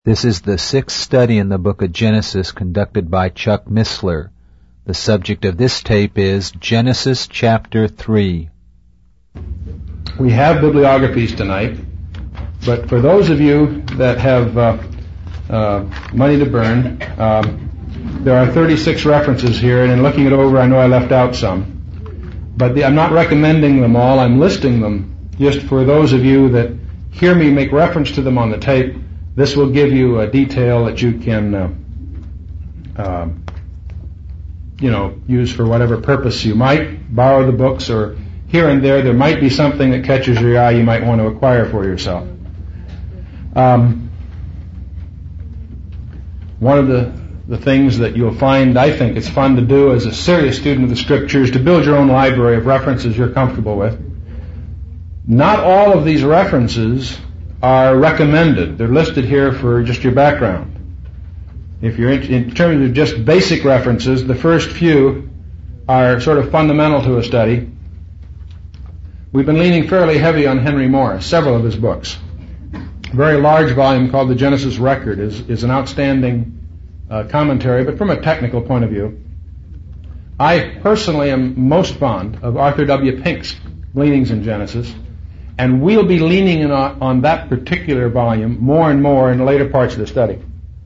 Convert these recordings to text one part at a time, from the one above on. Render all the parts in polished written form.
This is the sixth study in the book of Genesis conducted by Chuck Missler. The subject of this tape is Genesis chapter 3. We have bibliographies tonight, but for those of you that have money to burn, there are 36 references here, and in looking it over, I know I left out some. But I'm not recommending them all. I'm listing them just for those of you that hear me make reference to them on the tape. This will give you a detail that you can, use for whatever purpose you might. Borrow the books, or here and there might be something that catches your eye you might want to acquire for yourself. One of the things that you'll find, I think it's fun to do as a serious student of the Scriptures, to build your own library of references you're comfortable with. Not all of these references are recommended. They're listed here for just your background. If you're in terms of just basic references, the first few are sort of fundamental to a study. We've been leaning fairly heavy on Henry Morris, several of his books. A very large volume called the Genesis Record is an outstanding commentary, but from a technical point of view. I personally am most fond of Arthur W. Pink's Gleanings in Genesis, and we'll be leaning on that particular volume more and more in the later parts of the study.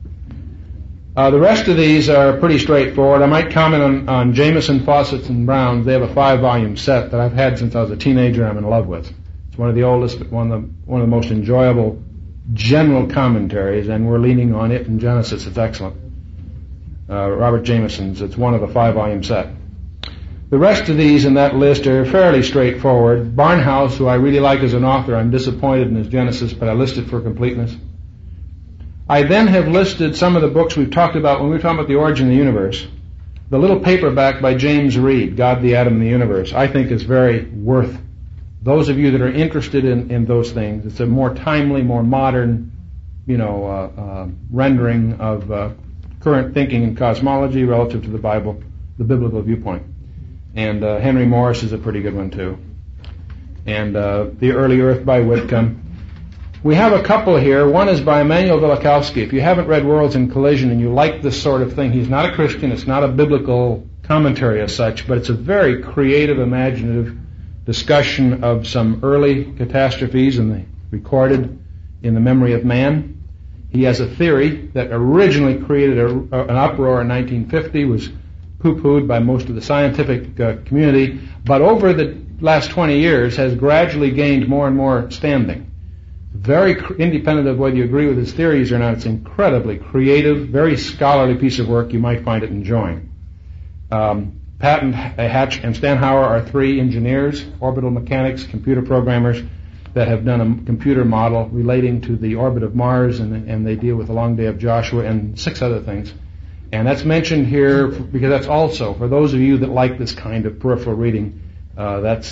The rest of these are pretty straightforward. I might comment on Jameson, Fawcett, and Brown's. They have a 5-volume set that I've had since I was a teenager and I'm in love with. It's one of the oldest, but one of the most enjoyable general commentaries, and we're leaning on it in Genesis. It's excellent. Robert Jameson's. It's one of a 5-volume set. The rest of these in that list are fairly straightforward. Barnhouse, who I really like as an author, I'm disappointed in his Genesis, but I listed for completeness. I then have listed some of the books we've talked about when we were talking about the origin of the universe. The little paperback by James Reed, God, the Atom, and the Universe, I think is very worth those of you that are interested in those things. It's a more timely, more modern, rendering of current thinking in cosmology relative to the Bible, the biblical viewpoint. And Henry Morris is a pretty good one too. And The Early Earth by Whitcomb. We have a couple here. One is by Immanuel Velikovsky. If you haven't read Worlds in Collision and you like this sort of thing, he's not a Christian, it's not a biblical commentary as such, but it's a very creative, imaginative discussion of some early catastrophes recorded in the memory of man. He has a theory that originally created an uproar in 1950, was poo-pooed by most of the scientific community, but over the last 20 years has gradually gained more and more standing. Very independent of whether you agree with his theories or not, it's incredibly creative, very scholarly piece of work. You might find it enjoying. Patton, Hatch, and Stanhour are 3 engineers, orbital mechanics, computer programmers, that have done a computer model relating to the orbit of Mars, and they deal with the long day of Joshua and 6 other things. And that's mentioned here because that's also, for those of you that like this kind of peripheral reading, that's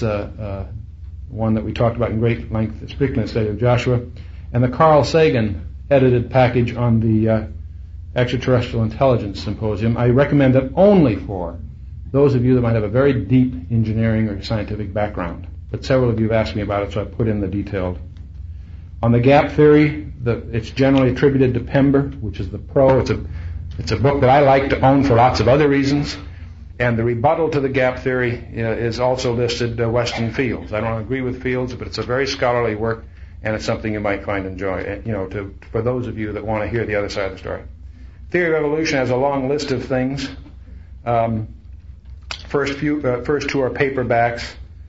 one that we talked about in great length, particularly in the study of Joshua. And the Carl Sagan edited package on the Extraterrestrial Intelligence Symposium. I recommend it only for those of you that might have a very deep engineering or scientific background. But several of you have asked me about it, so I put in the detailed. On the gap theory, it's generally attributed to Pember, which is the pro. It's a book that I like to own for lots of other reasons. And the rebuttal to the gap theory is also listed, Weston Fields. I don't agree with Fields, but it's a very scholarly work, and it's something you might find enjoy, for those of you that want to hear the other side of the story. Theory of evolution has a long list of things. First 2 are paperbacks.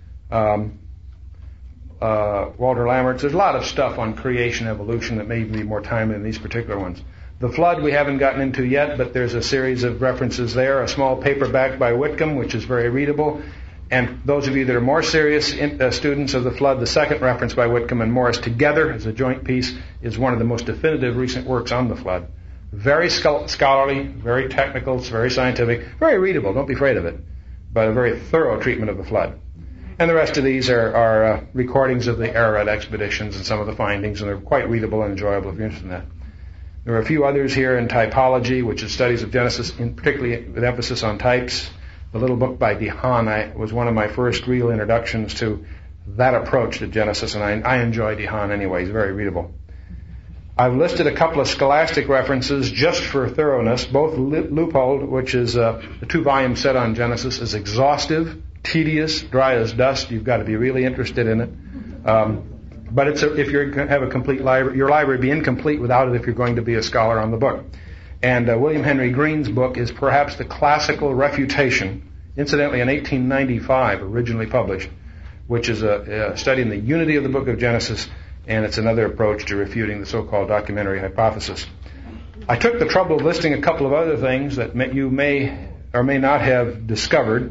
Walter Lammert's. There's a lot of stuff on creation, evolution that may be more timely than these particular ones. The Flood we haven't gotten into yet, but there's a series of references there. A small paperback by Whitcomb, which is very readable. And those of you that are more serious students of the Flood, the second reference by Whitcomb and Morris together as a joint piece is one of the most definitive recent works on the Flood. Very scholarly, very technical, it's very scientific, very readable, don't be afraid of it, but a very thorough treatment of the Flood. And the rest of these are recordings of the Ararat expeditions and some of the findings, and they're quite readable and enjoyable if you're interested in that. There are a few others here in typology, which is studies of Genesis, particularly with emphasis on types. The little book by DeHaan was one of my first real introductions to that approach to Genesis, and I enjoy DeHaan anyway. He's very readable. I've listed a couple of scholastic references just for thoroughness. Both Leupold, which is a 2-volume set on Genesis, is exhaustive, tedious, dry as dust. You've got to be really interested in it. But if you're going to have a complete library, your library would be incomplete without it if you're going to be a scholar on the book. And William Henry Green's book is perhaps the classical refutation, incidentally in 1895, originally published, which is a study in the unity of the book of Genesis, and it's another approach to refuting the so-called documentary hypothesis. I took the trouble of listing a couple of other things that you may or may not have discovered.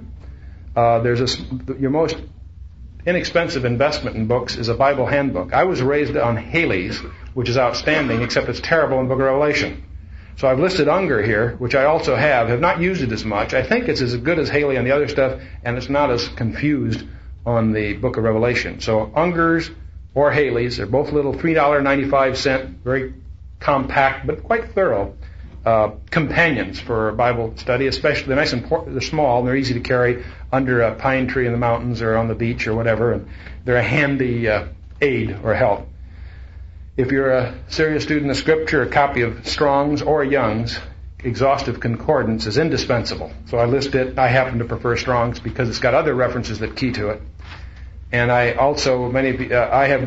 Your most inexpensive investment in books is a Bible handbook. I was raised on Haley's, which is outstanding, except it's terrible in the Book of Revelation. So I've listed Unger here, which I also have not used it as much. I think it's as good as Haley on the other stuff, and it's not as confused on the Book of Revelation. So Unger's or Haley's, they're both little $3.95, very compact but quite thorough companions for Bible study, especially they're nice and they're small and they're easy to carry under a pine tree in the mountains or on the beach or whatever, and they're a handy aid or help. If you're a serious student of Scripture, a copy of Strong's or Young's Exhaustive Concordance is indispensable. So I list it. I happen to prefer Strong's because it's got other references that key to it. And I also, have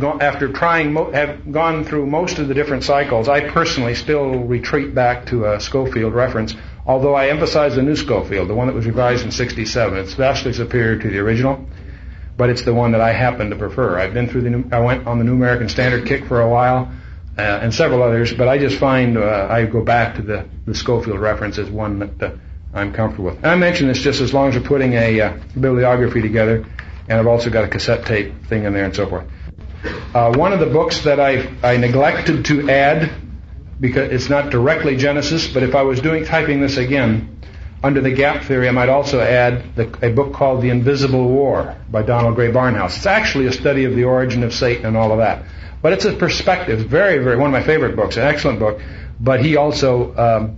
gone through most of the different cycles. I personally still retreat back to a Schofield reference, although I emphasize the new Schofield, the one that was revised in 1967. It's vastly superior to the original, but it's the one that I happen to prefer. I went on the New American Standard kick for a while, and several others, but I just find I go back to the Schofield reference as one that I'm comfortable with. And I mention this just as long as we're putting a bibliography together. And I've also got a cassette tape thing in there and so forth. One of the books that I neglected to add, because it's not directly Genesis, but if I was typing this again, under the gap theory, I might also add a book called The Invisible War by Donald Gray Barnhouse. It's actually a study of the origin of Satan and all of that. But it's a perspective, very, very, one of my favorite books, an excellent book. But he also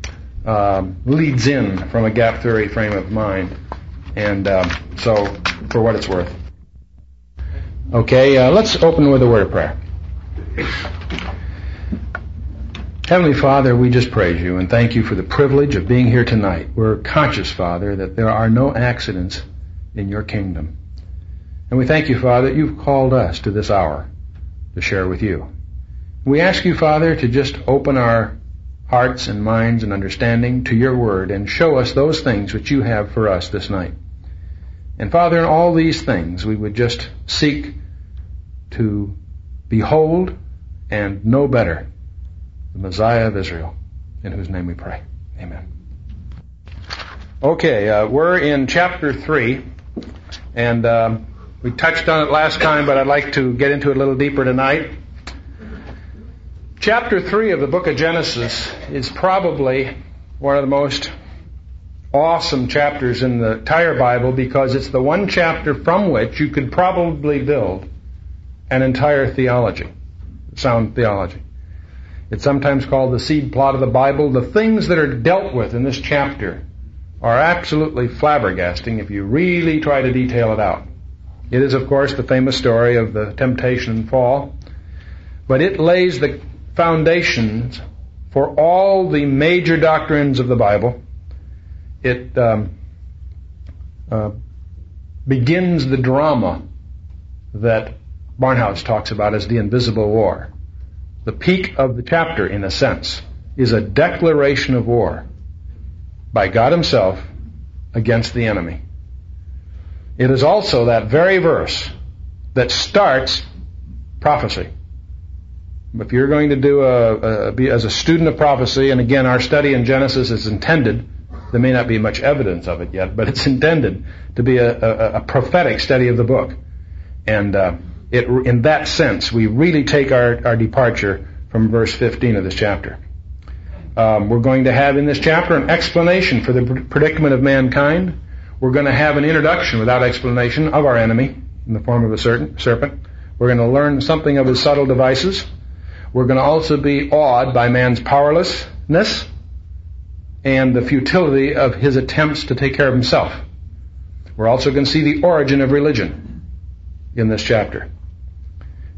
leads in from a gap theory frame of mind. And so, for what it's worth. Okay, let's open with a word of prayer. Heavenly Father, we just praise you and thank you for the privilege of being here tonight. We're conscious, Father, that there are no accidents in your kingdom. And we thank you, Father, that you've called us to this hour to share with you. We ask you, Father, to just open our hearts and minds and understanding to your word and show us those things which you have for us this night. And Father, in all these things, we would just seek to behold and know better the Messiah of Israel, in whose name we pray. Amen. Okay, we're in chapter 3, and we touched on it last time, but I'd like to get into it a little deeper tonight. Chapter 3 of the book of Genesis is probably one of the most awesome chapters in the entire Bible because it's the one chapter from which you could probably build an entire theology, sound theology. It's sometimes called the seed plot of the Bible. The things that are dealt with in this chapter are absolutely flabbergasting if you really try to detail it out. It is, of course, the famous story of the temptation and fall, but it lays the foundations for all the major doctrines of the Bible. It begins the drama that Barnhouse talks about as the invisible war. The peak of the chapter, in a sense, is a declaration of war by God himself against the enemy. It is also that very verse that starts prophecy. If you're going to do be as a student of prophecy, and again, our study in Genesis is intended, there may not be much evidence of it yet, but it's intended to be a prophetic study of the book. And in that sense, we really take our departure from verse 15 of this chapter. We're going to have in this chapter an explanation for the predicament of mankind. We're going to have an introduction without explanation of our enemy in the form of a serpent. We're going to learn something of his subtle devices. We're going to also be awed by man's powerlessness and the futility of his attempts to take care of himself. We're also going to see the origin of religion in this chapter.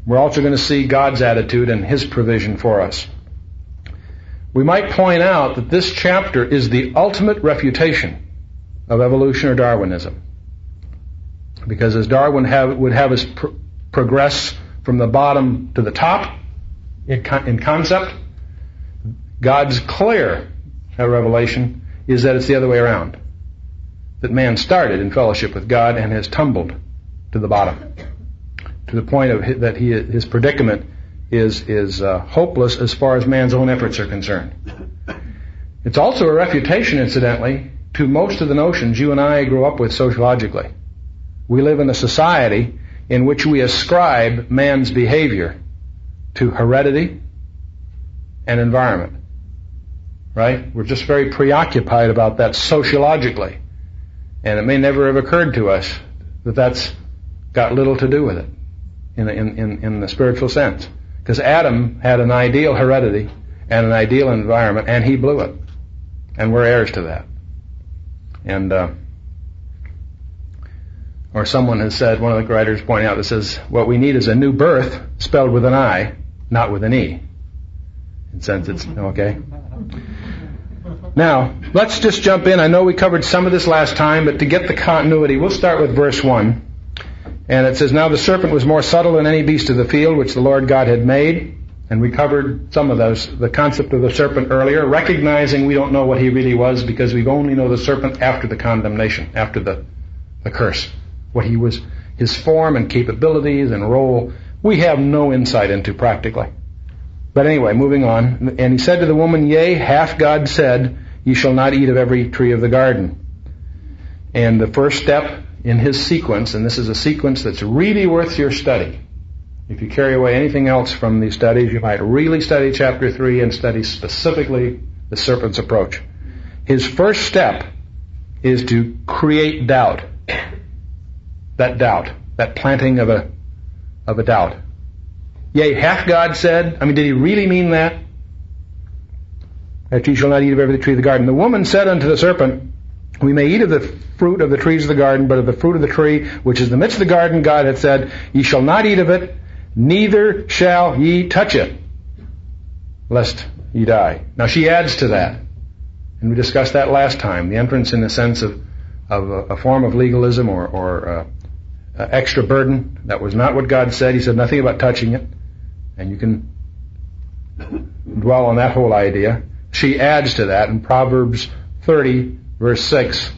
we're also going to see God's attitude and His provision for us. We might point out that this chapter is the ultimate refutation of evolution or Darwinism. Because as Darwin would have us progress from the bottom to the top in concept, God's clear revelation is that it's the other way around. That man started in fellowship with God and has tumbled to the bottom, to the point of that his predicament is hopeless as far as man's own efforts are concerned. It's also a refutation, incidentally, to most of the notions you and I grew up with sociologically. We live in a society in which we ascribe man's behavior to heredity and environment. Right? We're just very preoccupied about that sociologically. And it may never have occurred to us that that's got little to do with it in the spiritual sense. Because Adam had an ideal heredity and an ideal environment, and he blew it. And we're heirs to that. And or someone has said, one of the writers pointing out, that says, what we need is a new birth spelled with an I, not with an E. In sense, it's okay. Now, let's just jump in. I know we covered some of this last time, but to get the continuity, we'll start with verse 1. And it says, now the serpent was more subtle than any beast of the field which the Lord God had made. And we covered some of those, the concept of the serpent earlier, recognizing we don't know what he really was because we only know the serpent after the condemnation, after the curse. What he was, his form and capabilities and role, we have no insight into practically. But anyway, moving on. And he said to the woman, yea, hath God said, ye shall not eat of every tree of the garden. And the first step in his sequence, and this is a sequence that's really worth your study. If you carry away anything else from these studies, you might really study chapter 3 and study specifically the serpent's approach. His first step is to create doubt. That planting of a doubt. Yea, hath God said? Did he really mean that? That ye shall not eat of every tree of the garden. The woman said unto the serpent, we may eat of the fruit of the trees of the garden, but of the fruit of the tree which is in the midst of the garden, God hath said, ye shall not eat of it, neither shall ye touch it, lest ye die. Now she adds to that, and we discussed that last time, the entrance in the sense of a form of legalism or extra burden. That was not what God said. He said nothing about touching it. And you can dwell on that whole idea. She adds to that in Proverbs 30, verse 6,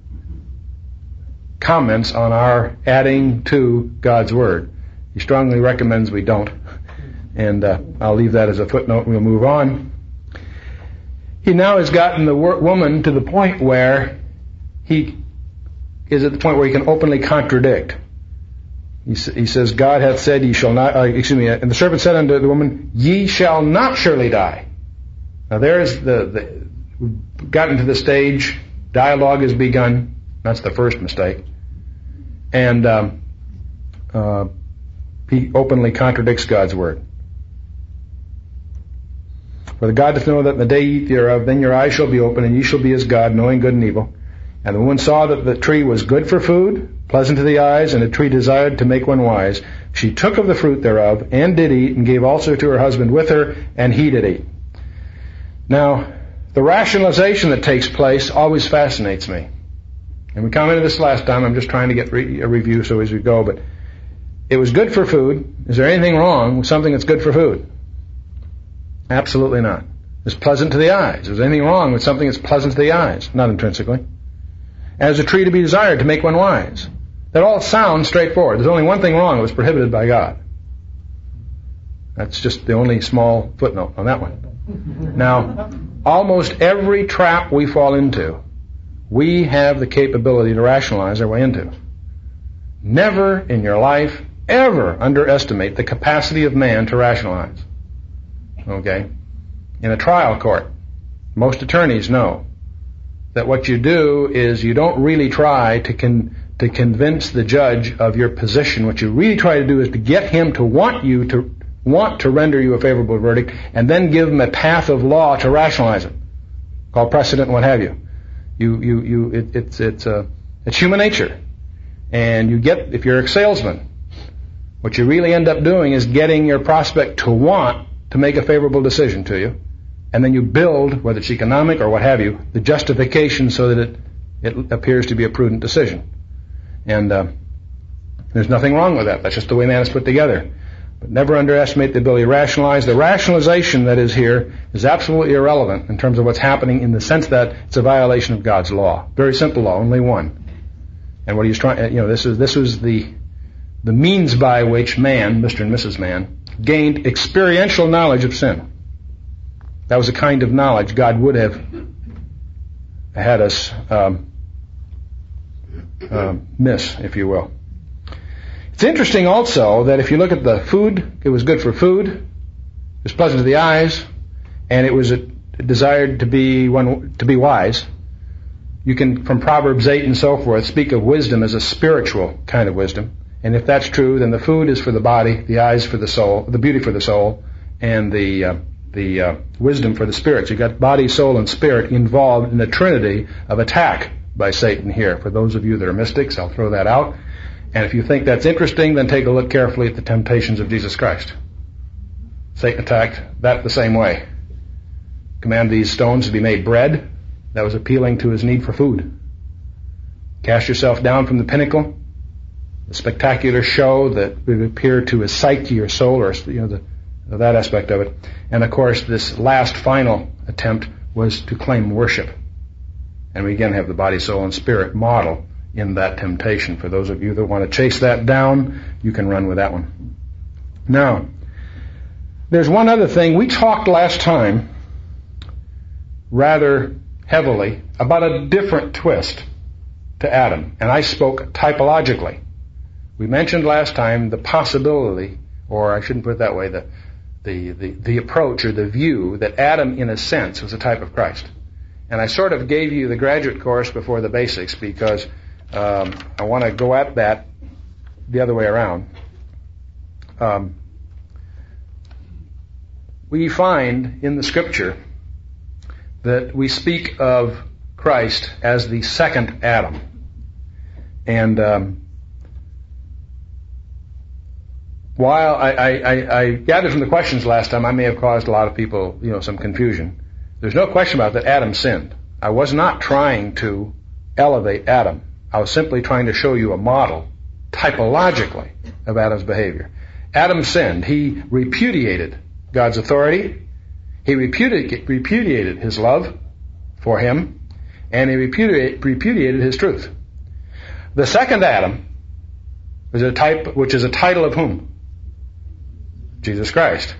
comments on our adding to God's Word. He strongly recommends we don't. And I'll leave that as a footnote and we'll move on. He now has gotten the woman to the point where he is at the point where he can openly contradict. He says, God hath said, ye shall not, and the serpent said unto the woman, ye shall not surely die. Now there's we've gotten to the stage, dialogue has begun. That's the first mistake. And he openly contradicts God's word. For the God doth know that in the day ye eat thereof, then your eyes shall be open, and ye shall be as God, knowing good and evil. And the woman saw that the tree was good for food, pleasant to the eyes, and a tree desired to make one wise. She took of the fruit thereof, and did eat, and gave also to her husband with her, and he did eat. Now, the rationalization that takes place always fascinates me. And we commented this last time. I'm just trying to get a review so as we go. But it was good for food. Is there anything wrong with something that's good for food? Absolutely not. It's pleasant to the eyes. Is there anything wrong with something that's pleasant to the eyes? Not intrinsically. As a tree to be desired to make one wise. That all sounds straightforward. There's only one thing wrong. It was prohibited by God. That's just the only small footnote on that one. Now, almost every trap we fall into, we have the capability to rationalize our way into. Never in your life ever underestimate the capacity of man to rationalize. Okay? In a trial court, most attorneys know that what you do is you don't really try to convince the judge of your position. What you really try to do is to get him to want to render you a favorable verdict, and then give him a path of law to rationalize it, called precedent and what have you. It's human nature, and you get, if you're a salesman, What you really end up doing is getting your prospect to want to make a favorable decision to you, and then you build, whether it's economic or what have you, the justification so that it appears to be a prudent decision. And there's nothing wrong with that. That's just the way man is put together. But never underestimate the ability to rationalize. The rationalization that is here is absolutely irrelevant in terms of what's happening, in the sense that it's a violation of God's law. Very simple law, only one. And what he's trying, this was the means by which man, Mr. and Mrs. Man, gained experiential knowledge of sin. That was the kind of knowledge God would have had us miss, if you will. It's interesting also that if you look at the food, it was good for food, it was pleasant to the eyes, and it was desired to be wise. You can, from Proverbs 8 and so forth, speak of wisdom as a spiritual kind of wisdom. And if that's true, then the food is for the body, the eyes for the soul, the beauty for the soul, and the wisdom for the spirit. So you've got body, soul, and spirit involved in the trinity of attack by Satan here. For those of you that are mystics, I'll throw that out. And if you think that's interesting, then take a look carefully at the temptations of Jesus Christ. Satan attacked that the same way. Command these stones to be made bread. That was appealing to his need for food. Cast yourself down from the pinnacle. The spectacular show that would appear to his psyche or soul, or that aspect of it. And of course, this last final attempt was to claim worship. And we again have the body, soul, and spirit model in that temptation. For those of you that want to chase that down, you can run with that one. Now, there's one other thing. We talked last time rather heavily about a different twist to Adam, and I spoke typologically. We mentioned last time the possibility, or I shouldn't put it that way, the approach or the view that Adam, in a sense, was a type of Christ. And I sort of gave you the graduate course before the basics because I want to go at that the other way around. We find in the Scripture that we speak of Christ as the second Adam. And while I gathered from the questions last time, I may have caused a lot of people, some confusion. There's no question about that Adam sinned. I was not trying to elevate Adam. I was simply trying to show you a model, typologically, of Adam's behavior. Adam sinned. He repudiated God's authority. He repudiated his love for him, and he repudiated his truth. The second Adam was a type, which is a title of whom? Jesus Christ.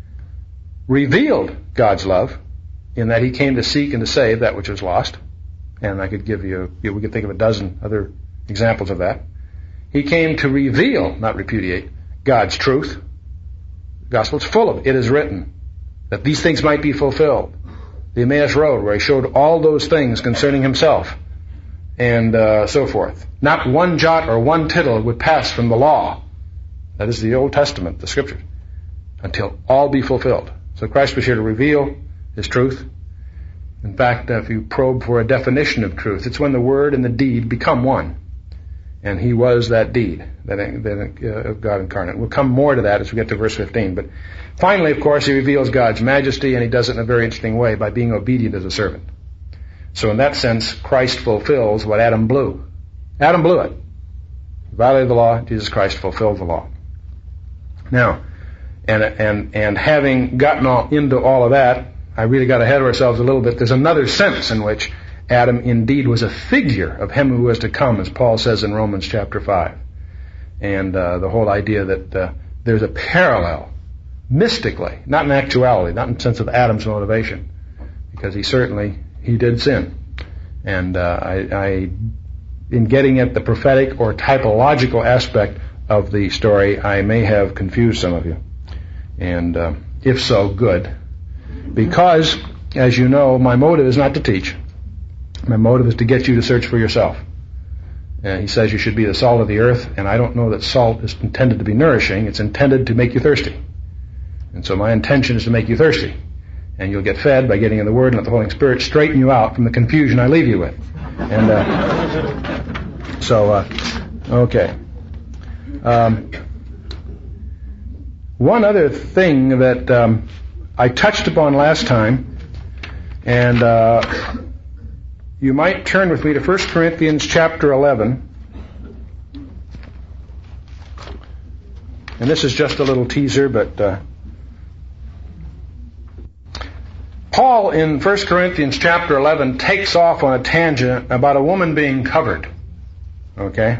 Revealed God's love in that he came to seek and to save that which was lost. And I could give you, we could think of a dozen other examples of that. He came to reveal, not repudiate, God's truth. The gospel's full of it. It is written that these things might be fulfilled. The Emmaus Road, where he showed all those things concerning himself, and so forth. Not one jot or one tittle would pass from the law. That is the Old Testament, the Scriptures, until all be fulfilled. So Christ was here to reveal his truth. In fact, if you probe for a definition of truth, it's when the word and the deed become one. And he was that deed, of God incarnate. We'll come more to that as we get to verse 15. But finally, of course, he reveals God's majesty, and he does it in a very interesting way by being obedient as a servant. So in that sense, Christ fulfills what Adam blew. Adam blew it. He violated the law. Jesus Christ fulfilled the law. Now, and having gotten into all of that, I really got ahead of ourselves a little bit. There's another sense in which Adam indeed was a figure of him who was to come, as Paul says in Romans chapter 5. And the whole idea that there's a parallel, mystically, not in actuality, not in the sense of Adam's motivation, because he did sin. And in getting at the prophetic or typological aspect of the story, I may have confused some of you. And if so, good. Because, as you know, my motive is not to teach. My motive is to get you to search for yourself. He says you should be the salt of the earth, and I don't know that salt is intended to be nourishing. It's intended to make you thirsty. And so my intention is to make you thirsty. And you'll get fed by getting in the Word and let the Holy Spirit straighten you out from the confusion I leave you with. And okay. One other thing that I touched upon last time, and you might turn with me to 1 Corinthians chapter 11. And this is just a little teaser, but Paul in 1 Corinthians chapter 11 takes off on a tangent about a woman being covered. Okay?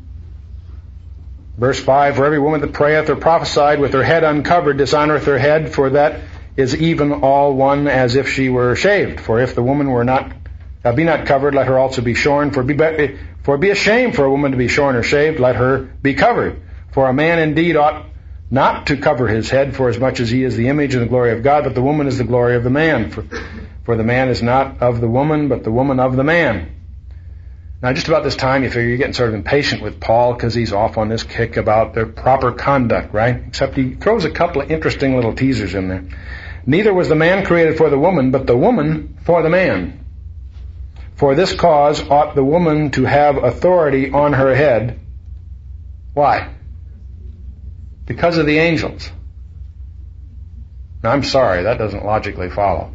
Verse 5, for every woman that prayeth or prophesied with her head uncovered dishonoreth her head, for that is even all one as if she were shaved. For if the woman were not be not covered, let her also be shorn. For be a shame for a woman to be shorn or shaved, let her be covered. For a man indeed ought not to cover his head, for as much as he is the image and the glory of God, but the woman is the glory of the man. For the man is not of the woman, but the woman of the man. Now, just about this time, you figure you're getting sort of impatient with Paul because he's off on this kick about their proper conduct, right? Except he throws a couple of interesting little teasers in there. Neither was the man created for the woman, but the woman for the man. For this cause ought the woman to have authority on her head. Why? Because of the angels. Now, I'm sorry, that doesn't logically follow.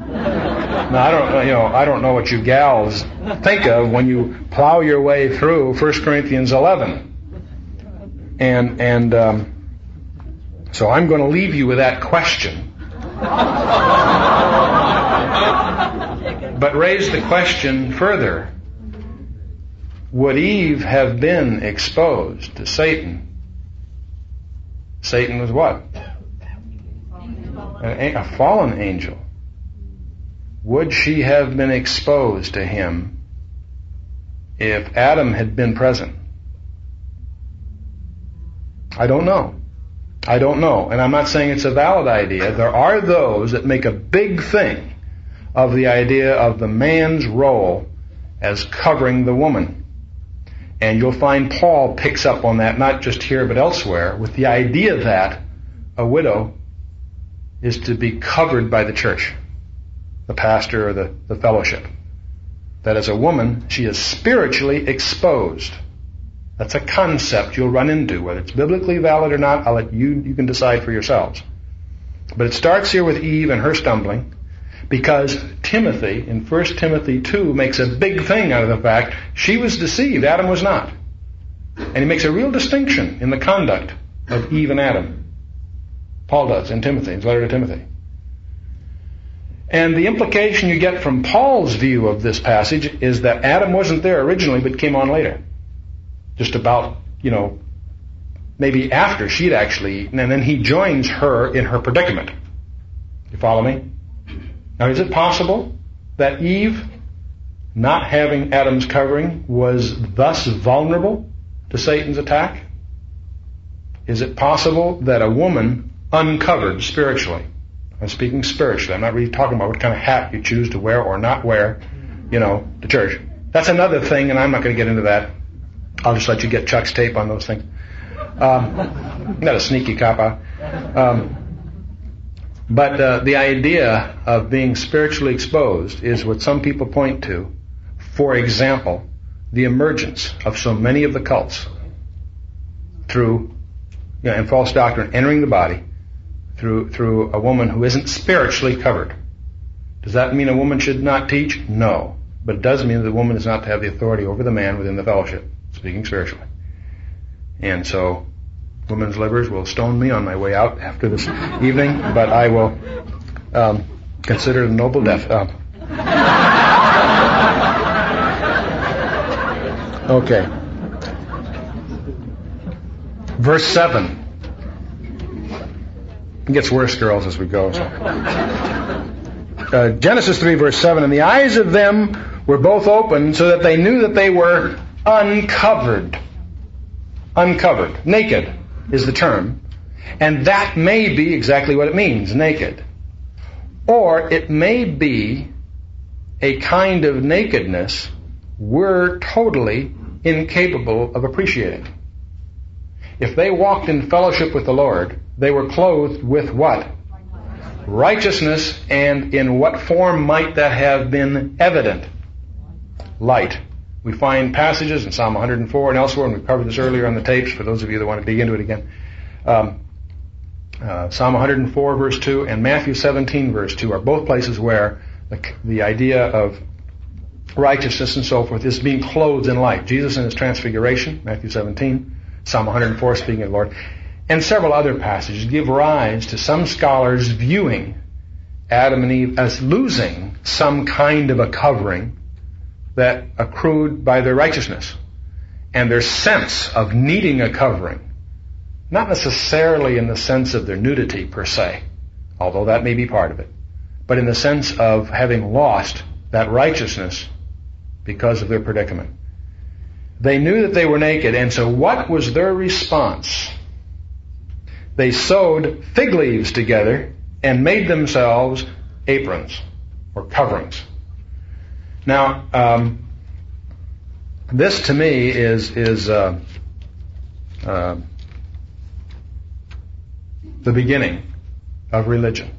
Now, I don't know what you gals think of when you plow your way through 1 Corinthians 11. And so I'm going to leave you with that question. But raise the question further. Would Eve have been exposed to Satan? Satan was what? A fallen angel. Would she have been exposed to him if Adam had been present? I don't know. And I'm not saying it's a valid idea. There are those that make a big thing of the idea of the man's role as covering the woman. And you'll find Paul picks up on that, not just here but elsewhere, with the idea that a widow is to be covered by the church, the pastor or the fellowship. That as a woman, she is spiritually exposed. That's a concept you'll run into. Whether it's biblically valid or not, I'll let you can decide for yourselves. But it starts here with Eve and her stumbling, because Timothy, in 1 Timothy 2, makes a big thing out of the fact she was deceived, Adam was not. And he makes a real distinction in the conduct of Eve and Adam. Paul does in Timothy, his letter to Timothy. And the implication you get from Paul's view of this passage is that Adam wasn't there originally but came on later. Just about, maybe after she'd actually eaten, and then he joins her in her predicament. You follow me? Now, is it possible that Eve, not having Adam's covering, was thus vulnerable to Satan's attack? Is it possible that a woman uncovered spiritually, I'm speaking spiritually, I'm not really talking about what kind of hat you choose to wear or not wear, to church. That's another thing, and I'm not going to get into that. I'll just let you get Chuck's tape on those things. Not a sneaky cop-out. But the idea of being spiritually exposed is what some people point to. For example, the emergence of so many of the cults through and false doctrine entering the body through a woman who isn't spiritually covered. Does that mean a woman should not teach? No. But it does mean that the woman is not to have the authority over the man within the fellowship, speaking spiritually. And so women's livers will stone me on my way out after this evening, but I will consider it a noble death. Okay. Verse 7. It gets worse, girls, as we go. Genesis 3, verse 7. And the eyes of them were both open, so that they knew that they were uncovered. Uncovered. Naked is the term. And that may be exactly what it means, naked. Or it may be a kind of nakedness we're totally incapable of appreciating. If they walked in fellowship with the Lord, they were clothed with what? Righteousness. And in what form might that have been evident? Light. We find passages in Psalm 104 and elsewhere, and we covered this earlier on the tapes for those of you that want to dig into it again, Psalm 104 verse 2 and Matthew 17 verse 2 are both places where the idea of righteousness and so forth is being clothed in light. Jesus in his transfiguration, Matthew 17, Psalm 104 speaking of the Lord, and several other passages give rise to some scholars viewing Adam and Eve as losing some kind of a covering that accrued by their righteousness and their sense of needing a covering, not necessarily in the sense of their nudity per se, although that may be part of it, but in the sense of having lost that righteousness because of their predicament. They knew that they were naked, and so what was their response? They sewed fig leaves together and made themselves aprons or coverings. Now, this to me is the beginning of religion.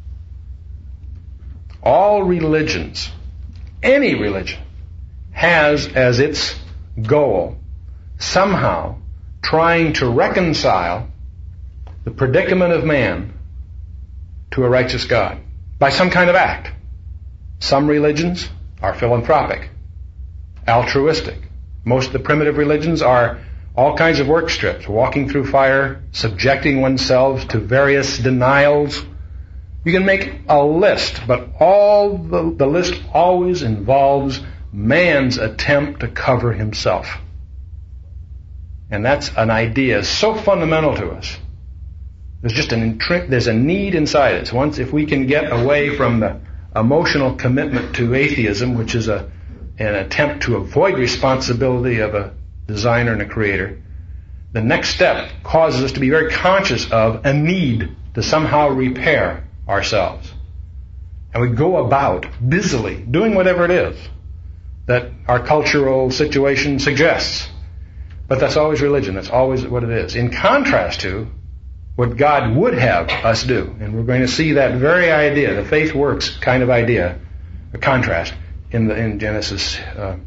All religions, any religion, has as its goal somehow trying to reconcile the predicament of man to a righteous God by some kind of act. Some religions are philanthropic, altruistic. Most of the primitive religions are all kinds of work strips, walking through fire, subjecting oneself to various denials. You can make a list, but all the list always involves man's attempt to cover himself. And that's an idea so fundamental to us. There's a need inside us. Once, if we can get away from the emotional commitment to atheism, which is an attempt to avoid responsibility of a designer and a creator, the next step causes us to be very conscious of a need to somehow repair ourselves. And we go about busily doing whatever it is that our cultural situation suggests. But that's always religion. That's always what it is. In contrast to what God would have us do. And we're going to see that very idea, the faith works kind of idea, a contrast in Genesis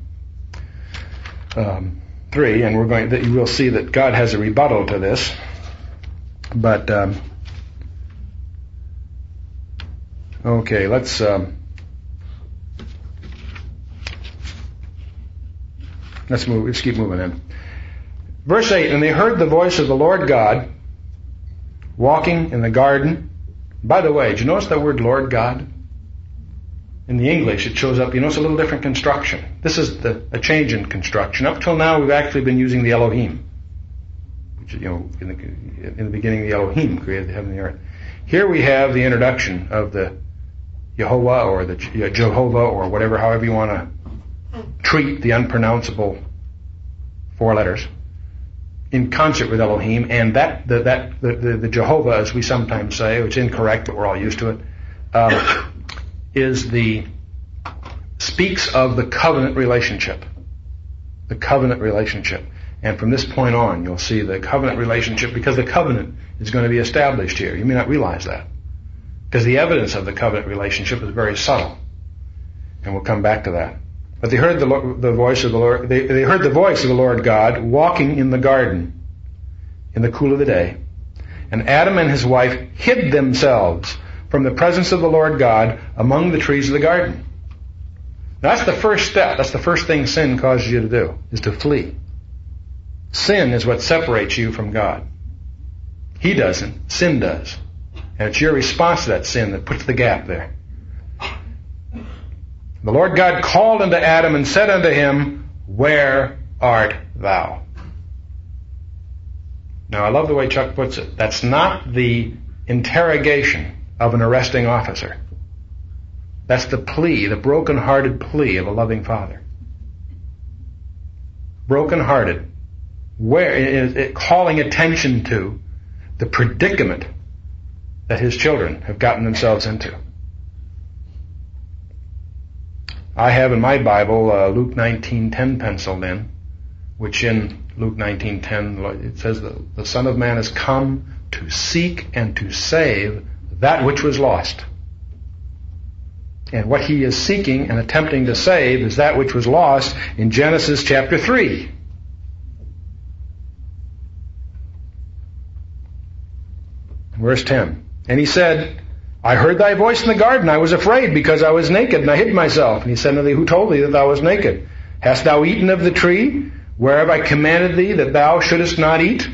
3. And we'll see that God has a rebuttal to this. But okay, let's keep moving then. Verse 8, and they heard the voice of the Lord God walking in the garden. By the way, did you notice that word Lord God? In the English it shows up, you notice a little different construction. This is a change in construction. Up till now we've actually been using the Elohim, which is, in the beginning the Elohim created the heaven and the earth. Here we have the introduction of the Yehovah or the Jehovah or whatever, however you want to treat the unpronounceable four letters, in concert with Elohim, and the Jehovah, as we sometimes say, which is incorrect, but we're all used to it, speaks of the covenant relationship. The covenant relationship. And from this point on, you'll see the covenant relationship, because the covenant is going to be established here. You may not realize that, because the evidence of the covenant relationship is very subtle. And we'll come back to that. But they heard the voice of the Lord. They heard the voice of the Lord God walking in the garden in the cool of the day. And Adam and his wife hid themselves from the presence of the Lord God among the trees of the garden. That's the first step. That's the first thing sin causes you to do, is to flee. Sin is what separates you from God. He doesn't. Sin does. And it's your response to that sin that puts the gap there. The Lord God called unto Adam and said unto him, Where art thou? Now, I love the way Chuck puts it. That's not the interrogation of an arresting officer. That's the plea, the broken-hearted plea of a loving father. Broken-hearted. Calling attention to the predicament that his children have gotten themselves into. I have in my Bible Luke 19:10 penciled in, which in Luke 19:10 it says that the Son of Man has come to seek and to save that which was lost. And what he is seeking and attempting to save is that which was lost in Genesis chapter 3. Verse 10. And he said, I heard thy voice in the garden. I was afraid because I was naked, and I hid myself. And he said unto thee, who told thee that thou wast naked? Hast thou eaten of the tree whereof I commanded thee that thou shouldest not eat?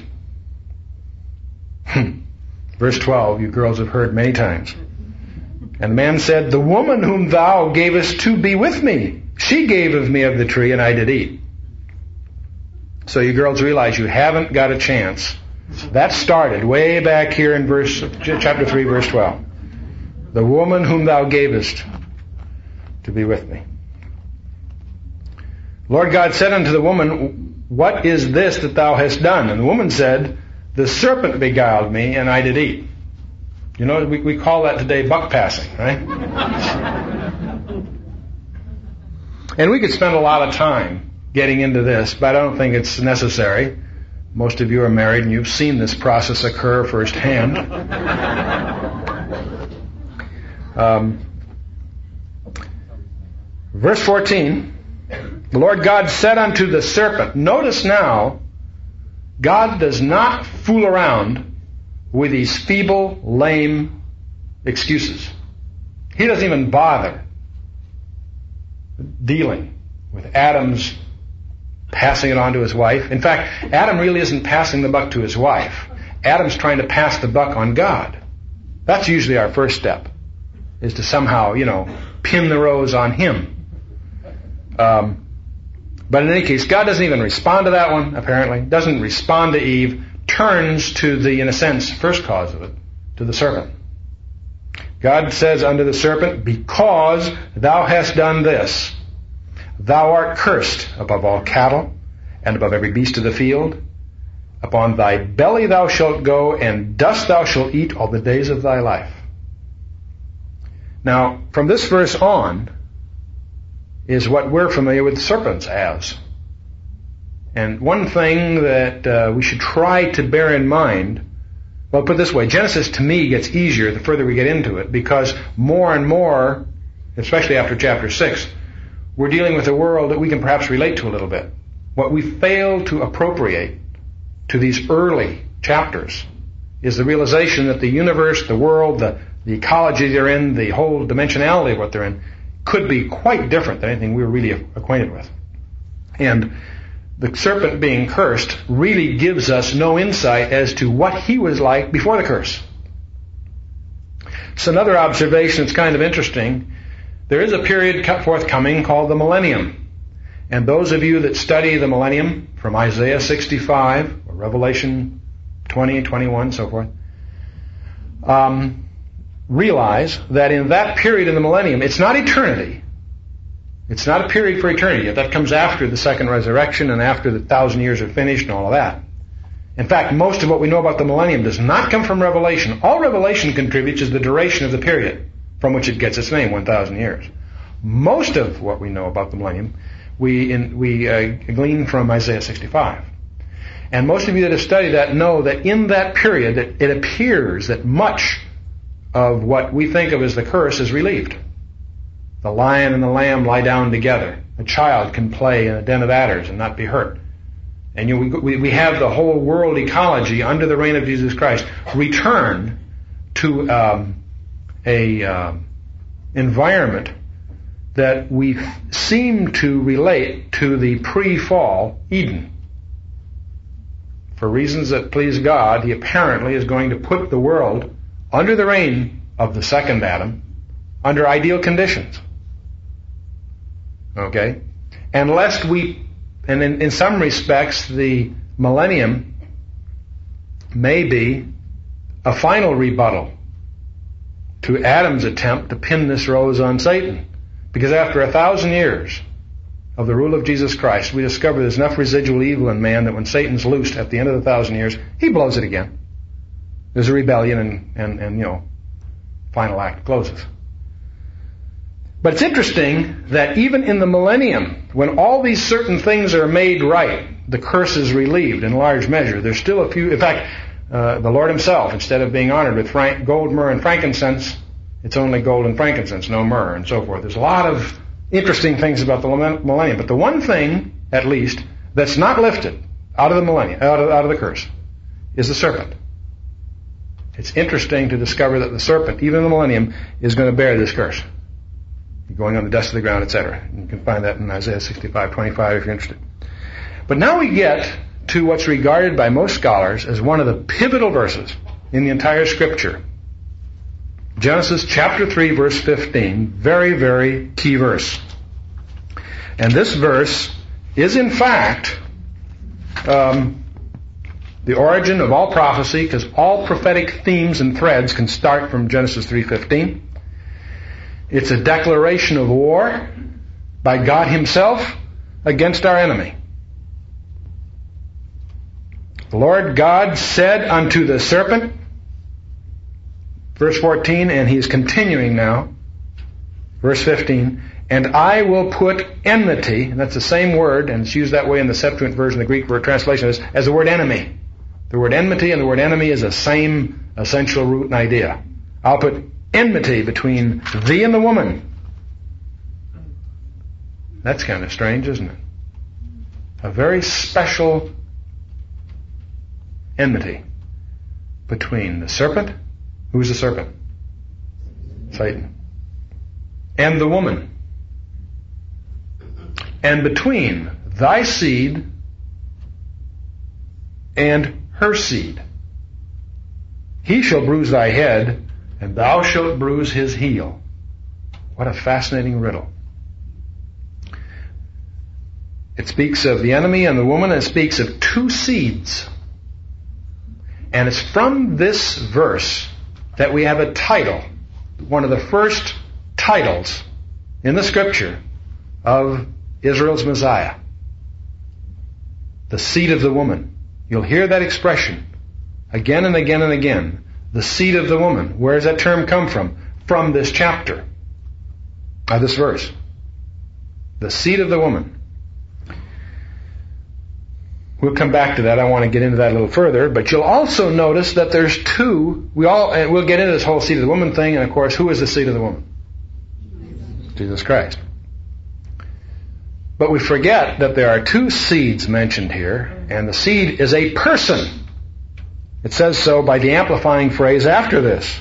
Verse 12, you girls have heard many times. And the man said, the woman whom thou gavest to be with me, she gave of me of the tree, and I did eat. So you girls realize you haven't got a chance. That started way back here in chapter 3, verse 12. The woman whom thou gavest to be with me. Lord God said unto the woman, what is this that thou hast done? And the woman said, the serpent beguiled me, and I did eat. You know, we call that today buck passing, right? And we could spend a lot of time getting into this, but I don't think it's necessary. Most of you are married and you've seen this process occur firsthand. Verse 14, the Lord God said unto the serpent, notice now, God does not fool around with these feeble, lame excuses. He doesn't even bother dealing with Adam's passing it on to his wife. In fact, Adam really isn't passing the buck to his wife. Adam's trying to pass the buck on God. That's usually our first step, is to somehow, pin the rose on him. But in any case, God doesn't even respond to that one, apparently. Doesn't respond to Eve. Turns to the, in a sense, first cause of it, to the serpent. God says unto the serpent, because thou hast done this, thou art cursed above all cattle, and above every beast of the field. Upon thy belly thou shalt go, and dust thou shalt eat all the days of thy life. Now, from this verse on, is what we're familiar with serpents as. And one thing that we should try to bear in mind, well, put it this way, Genesis to me gets easier the further we get into it, because more and more, especially after chapter 6, we're dealing with a world that we can perhaps relate to a little bit. What we fail to appropriate to these early chapters is the realization that the universe, the world, the ecology they're in, the whole dimensionality of what they're in, could be quite different than anything we were really acquainted with. And the serpent being cursed really gives us no insight as to what he was like before the curse. So another observation that's kind of interesting, there is a period forthcoming called the millennium. And those of you that study the millennium from Isaiah 65, or Revelation 20 and 21, so forth, realize that in that period in the millennium, it's not eternity. It's not a period for eternity. That comes after the second resurrection and after the 1,000 years are finished and all of that. In fact, most of what we know about the millennium does not come from Revelation. All Revelation contributes is the duration of the period from which it gets its name, 1,000 years. Most of what we know about the millennium we glean from Isaiah 65. And most of you that have studied that know that in that period it appears that much of what we think of as the curse is relieved. The lion and the lamb lie down together. A child can play in a den of adders and not be hurt. And we have the whole world ecology under the reign of Jesus Christ return to a environment that we seem to relate to the pre-fall Eden. For reasons that please God, He apparently is going to put the world under the reign of the second Adam under ideal conditions. Okay? And lest we, and in some respects, the millennium may be a final rebuttal to Adam's attempt to pin this rose on Satan. Because after 1,000 years of the rule of Jesus Christ, we discover there's enough residual evil in man that when Satan's loosed at the end of the 1,000 years, he blows it again. There's a rebellion and final act closes. But it's interesting that even in the millennium, when all these certain things are made right, the curse is relieved in large measure. There's still a few, in fact, the Lord Himself, instead of being honored with gold, myrrh, and frankincense, it's only gold and frankincense, no myrrh, and so forth. There's a lot of interesting things about the millennium. But the one thing, at least, that's not lifted out of the millennium, out of the curse, is the serpent. It's interesting to discover that the serpent, even in the millennium, is going to bear this curse. Going on the dust of the ground, etc. You can find that in Isaiah 65:25 if you're interested. But now we get to what's regarded by most scholars as one of the pivotal verses in the entire Scripture. Genesis chapter 3, verse 15. Very, very key verse. And this verse is in fact the origin of all prophecy, because all prophetic themes and threads can start from Genesis 3:15. It's a declaration of war by God Himself against our enemy. The Lord God said unto the serpent, verse 14, and He's continuing now, verse 15, and I will put enmity, and that's the same word, and it's used that way in the Septuagint version, the Greek word translation is, as the word enemy. The word enmity and the word enemy is the same essential root and idea. I'll put enmity between thee and the woman. That's kind of strange, isn't it? A very special enmity between the serpent. Who's the serpent? Satan. And the woman. And between thy seed and her seed. He shall bruise thy head, and thou shalt bruise his heel. What a fascinating riddle. It speaks of the enemy and the woman, and it speaks of two seeds. And it's from this verse that we have a title, one of the first titles in the Scripture of Israel's Messiah. The seed of the woman. You'll hear that expression again and again and again. The seed of the woman. Where does that term come from? From this chapter. This verse. The seed of the woman. We'll come back to that. I want to get into that a little further. But you'll also notice that there's two. We'll get into this whole seed of the woman thing. And of course, who is the seed of the woman? Jesus Christ. But we forget that there are two seeds mentioned here, and the seed is a person. It says so by the amplifying phrase after this.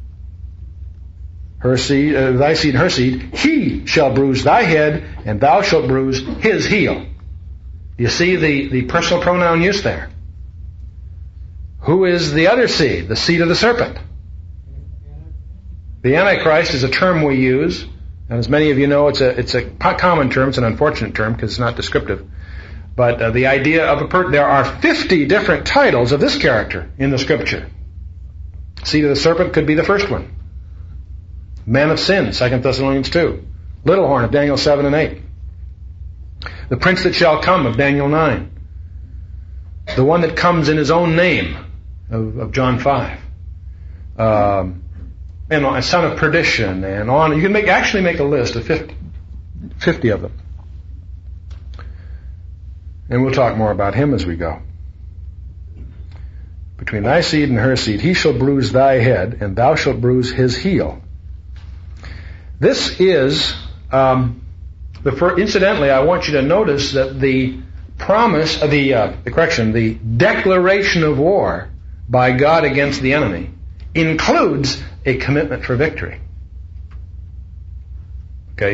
Her seed, thy seed and her seed, he shall bruise thy head, and thou shalt bruise his heel. You see the personal pronoun use there. Who is the other seed? The seed of the serpent. The Antichrist is a term we use. And as many of you know, it's a common term. It's an unfortunate term because it's not descriptive. But the idea of there are 50 different titles of this character in the Scripture. Seed of the serpent could be the first one. Man of sin, 2 Thessalonians 2. Little horn of Daniel 7 and 8. The prince that shall come of Daniel 9. The one that comes in his own name of John 5. And a son of perdition, and on. You can actually make a list of 50 of them. And we'll talk more about him as we go. Between thy seed and her seed, he shall bruise thy head, and thou shalt bruise his heel. This is, incidentally, I want you to notice that the promise, the declaration of war by God against the enemy includes a commitment for victory. Okay,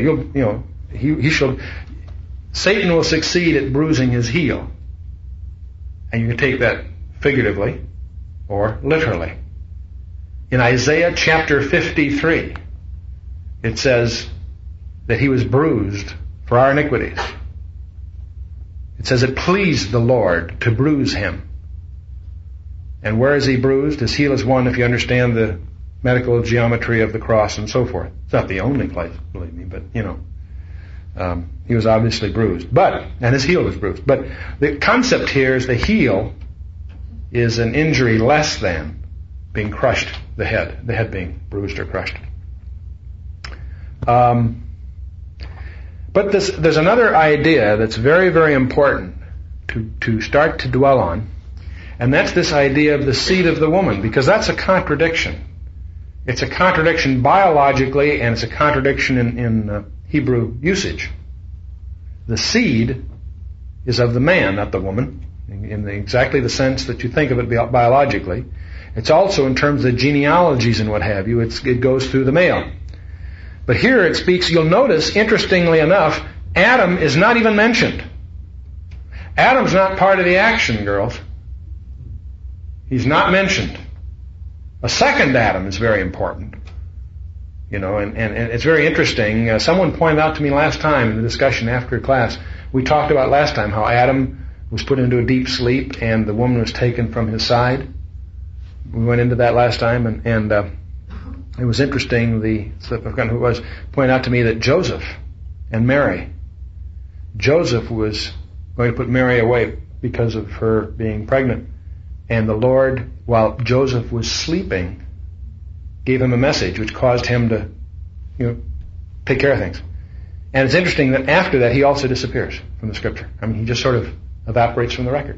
Satan will succeed at bruising his heel. And you can take that figuratively or literally. In Isaiah chapter 53, it says that he was bruised for our iniquities. It says it pleased the Lord to bruise him. And where is he bruised? His heel is one, if you understand the medical geometry of the cross and so forth. It's not the only place, believe me, but he was obviously bruised. And his heel was bruised. But the concept here is the heel is an injury less than being crushed, the head being bruised or crushed. But there's another idea that's very, very important to start to dwell on, and that's this idea of the seed of the woman, because that's a contradiction. It's a contradiction biologically, and it's a contradiction in Hebrew usage. The seed is of the man, not the woman, in exactly the sense that you think of it biologically. It's also in terms of genealogies and what have you. It goes through the male. But here it speaks, you'll notice, interestingly enough, Adam is not even mentioned. Adam's not part of the action, girls. He's not mentioned. A second Adam is very important. You know, and it's very interesting. Someone pointed out to me last time in the discussion after class, we talked about last time how Adam was put into a deep sleep and the woman was taken from his side. We went into that last time, and it was interesting, I've forgotten who it was, pointed out to me that Joseph and Mary, Joseph was going to put Mary away because of her being pregnant. And the Lord, while Joseph was sleeping, gave him a message which caused him to, take care of things. And it's interesting that after that he also disappears from the Scripture. I mean, he just sort of evaporates from the record.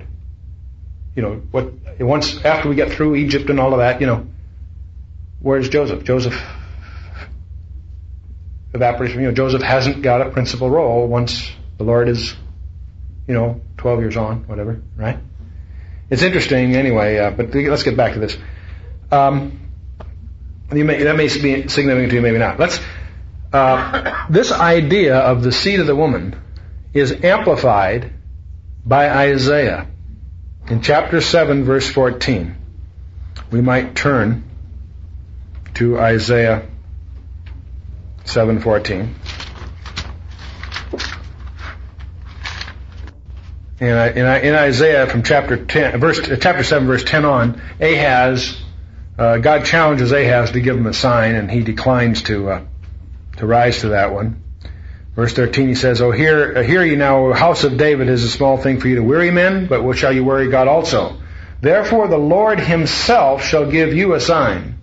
Once after we get through Egypt and all of that, where's Joseph? Joseph evaporates from, Joseph hasn't got a principal role once the Lord is, 12 years on, whatever, right? It's interesting anyway, but let's get back to this. That may be significant to you, maybe not. This idea of the seed of the woman is amplified by Isaiah. In chapter 7, verse 14, we might turn to Isaiah 7:14. In Isaiah from chapter 7, verse 10 on, God challenges Ahaz to give him a sign, and he declines to rise to that one. Verse 13, he says, "Oh, hear ye now, house of David, is a small thing for you to weary men, but what shall you worry God also? Therefore the Lord himself shall give you a sign.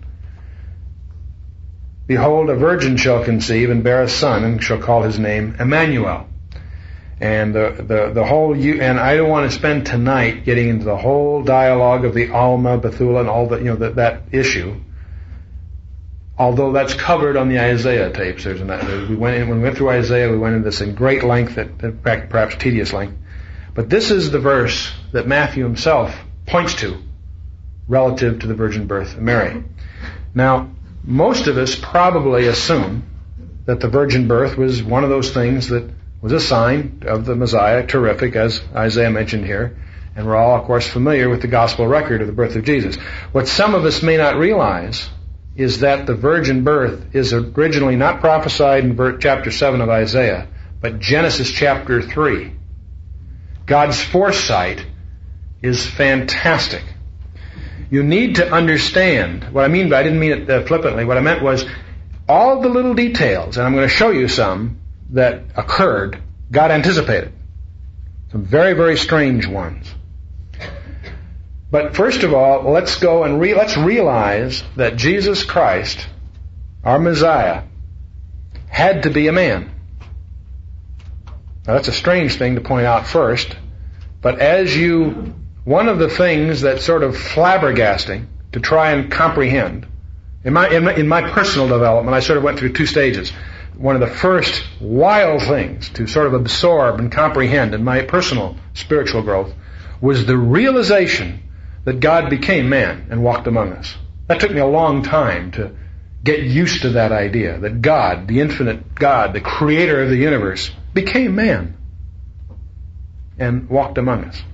Behold, a virgin shall conceive and bear a son, and shall call his name Emmanuel." And the whole, and I don't want to spend tonight getting into the whole dialogue of the Alma, Bethulah, and all that, that issue. Although that's covered on the Isaiah tapes. When we went through Isaiah, we went into this in great length, perhaps tedious length. But this is the verse that Matthew himself points to relative to the virgin birth of Mary. Now, most of us probably assume that the virgin birth was one of those things that was a sign of the Messiah, terrific, as Isaiah mentioned here. And we're all, of course, familiar with the gospel record of the birth of Jesus. What some of us may not realize is that the virgin birth is originally not prophesied in chapter 7 of Isaiah, but Genesis chapter 3. God's foresight is fantastic. You need to understand what I mean by, I didn't mean it flippantly, what I meant was all the little details, and I'm going to show you some that occurred, God anticipated. Some very, very strange ones. But first of all, let's go and let's realize that Jesus Christ, our Messiah, had to be a man. Now that's a strange thing to point out first, but one of the things that's sort of flabbergasting to try and comprehend, in my personal development, I sort of went through two stages. One of the first wild things to sort of absorb and comprehend in my personal spiritual growth was the realization that God became man and walked among us. That took me a long time to get used to that idea, that God, the infinite God, the creator of the universe, became man and walked among us.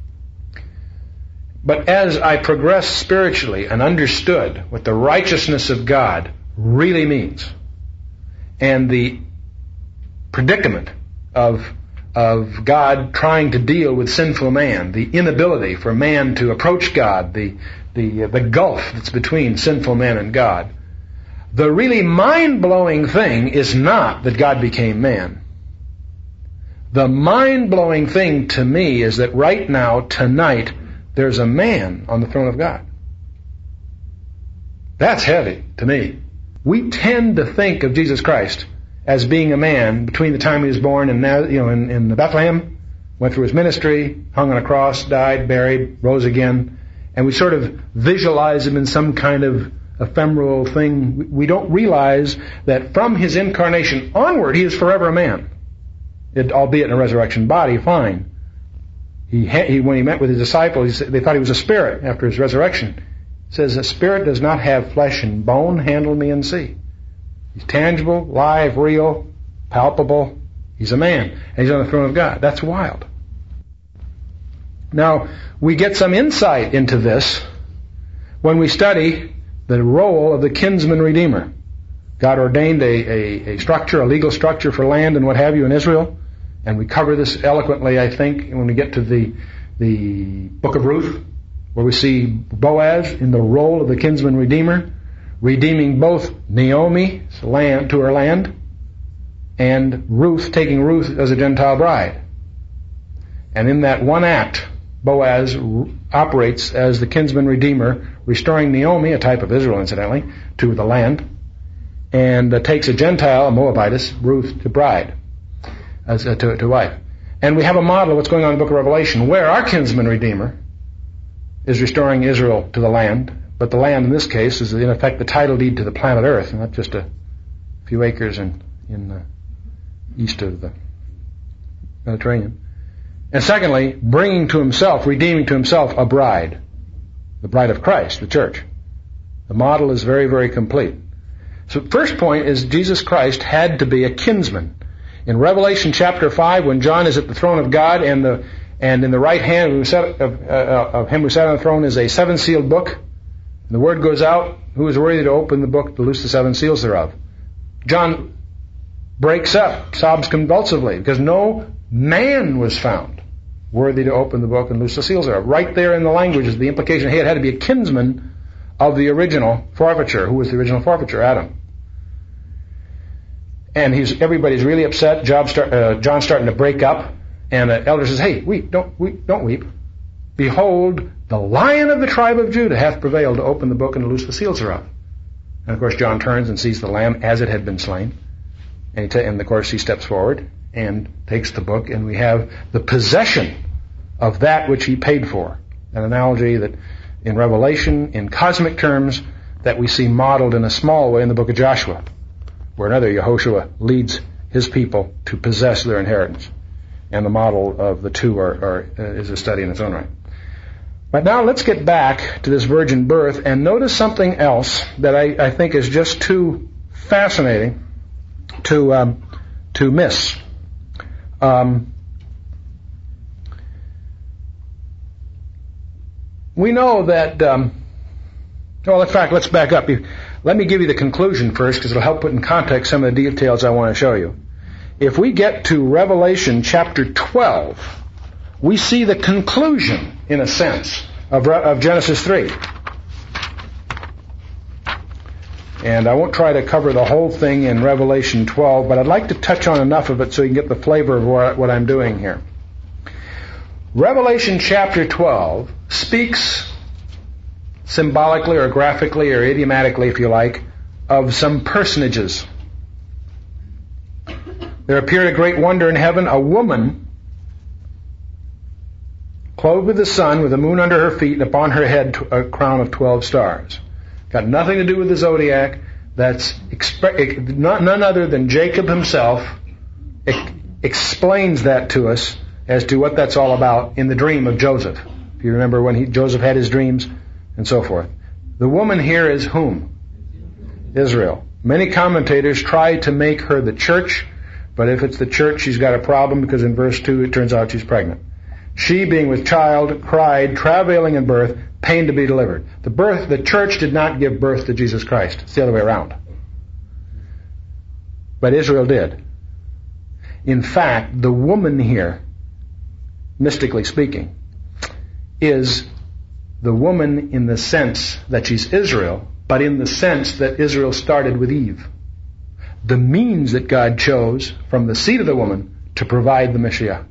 But as I progressed spiritually and understood what the righteousness of God really means, and the predicament of God trying to deal with sinful man, the inability for man to approach God, the gulf that's between sinful man and God, the really mind-blowing thing is not that God became man. The mind-blowing thing to me is that right now, tonight, there's a man on the throne of God. That's heavy to me. We tend to think of Jesus Christ as being a man between the time he was born and now, in Bethlehem, went through his ministry, hung on a cross, died, buried, rose again, and we sort of visualize him in some kind of ephemeral thing. We don't realize that from his incarnation onward, he is forever a man. Albeit in a resurrection body, fine. When he met with his disciples, they thought he was a spirit after his resurrection. It says, the Spirit does not have flesh and bone, handle me and see. He's tangible, live, real, palpable. He's a man, and he's on the throne of God. That's wild. Now, we get some insight into this when we study the role of the kinsman redeemer. God ordained a structure, a legal structure for land and what have you in Israel, and we cover this eloquently, I think, when we get to the book of Ruth, where we see Boaz in the role of the kinsman redeemer, redeeming both Naomi's land to her land, and Ruth, taking Ruth as a Gentile bride. And in that one act, Boaz operates as the kinsman redeemer, restoring Naomi, a type of Israel incidentally, to the land, and takes a Gentile, a Moabitess, Ruth, to bride, to wife. And we have a model of what's going on in the book of Revelation, where our kinsman redeemer is restoring Israel to the land, but the land in this case is in effect the title deed to the planet Earth, not just a few acres in east of the Mediterranean. And secondly, bringing to himself, redeeming to himself a bride, the bride of Christ, the church. The model is very, very complete. So first point is Jesus Christ had to be a kinsman. In Revelation chapter 5, when John is at the throne of God and in the right hand of him who sat on the throne is a seven-sealed book, and the word goes out, who is worthy to open the book to loose the seven seals thereof? John breaks up, sobs convulsively, because no man was found worthy to open the book and loose the seals thereof. Right there in the language is the implication he had to be a kinsman of the original forfeiture. Who was the original forfeiture? Adam. And everybody's really upset. John's starting to break up, and the elder says, "Hey, don't weep. Behold, the Lion of the tribe of Judah hath prevailed to open the book and to loose the seals thereof." And of course, John turns and sees the Lamb as it had been slain, and of course he steps forward and takes the book, and we have the possession of that which he paid for. An analogy that in Revelation, in cosmic terms, that we see modeled in a small way in the book of Joshua, where another Yehoshua leads his people to possess their inheritance. And the model of the two is a study in its own right. But now let's get back to this virgin birth and notice something else that I think is just too fascinating to miss. We know that, in fact, let's back up. Let me give you the conclusion first, because it'll help put in context some of the details I want to show you. If we get to Revelation chapter 12, we see the conclusion, in a sense, of Genesis 3. And I won't try to cover the whole thing in Revelation 12, but I'd like to touch on enough of it so you can get the flavor of what I'm doing here. Revelation chapter 12 speaks symbolically or graphically or idiomatically, if you like, of some personages. There appeared a great wonder in heaven, a woman clothed with the sun, with the moon under her feet, and upon her head a crown of 12 stars. Got nothing to do with the zodiac. That's none other than Jacob himself explains that to us as to what that's all about in the dream of Joseph. If you remember when Joseph had his dreams and so forth. The woman here is whom? Israel. Many commentators try to make her the church, but if it's the church, she's got a problem, because in verse 2 it turns out she's pregnant. She, being with child, cried, travailing in birth, pain to be delivered. The church did not give birth to Jesus Christ. It's the other way around. But Israel did. In fact, the woman here, mystically speaking, is the woman in the sense that she's Israel, but in the sense that Israel started with Eve. The means that God chose from the seed of the woman to provide the Messiah.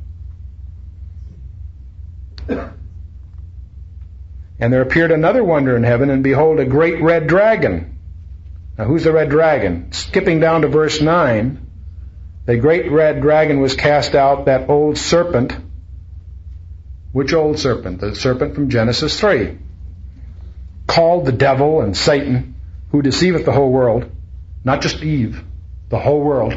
And there appeared another wonder in heaven, and behold, a great red dragon. Now, who's the red dragon? Skipping down to verse 9, the great red dragon was cast out, that old serpent. Which old serpent? The serpent from Genesis 3. Called the devil and Satan, who deceiveth the whole world. Not just Eve, the whole world.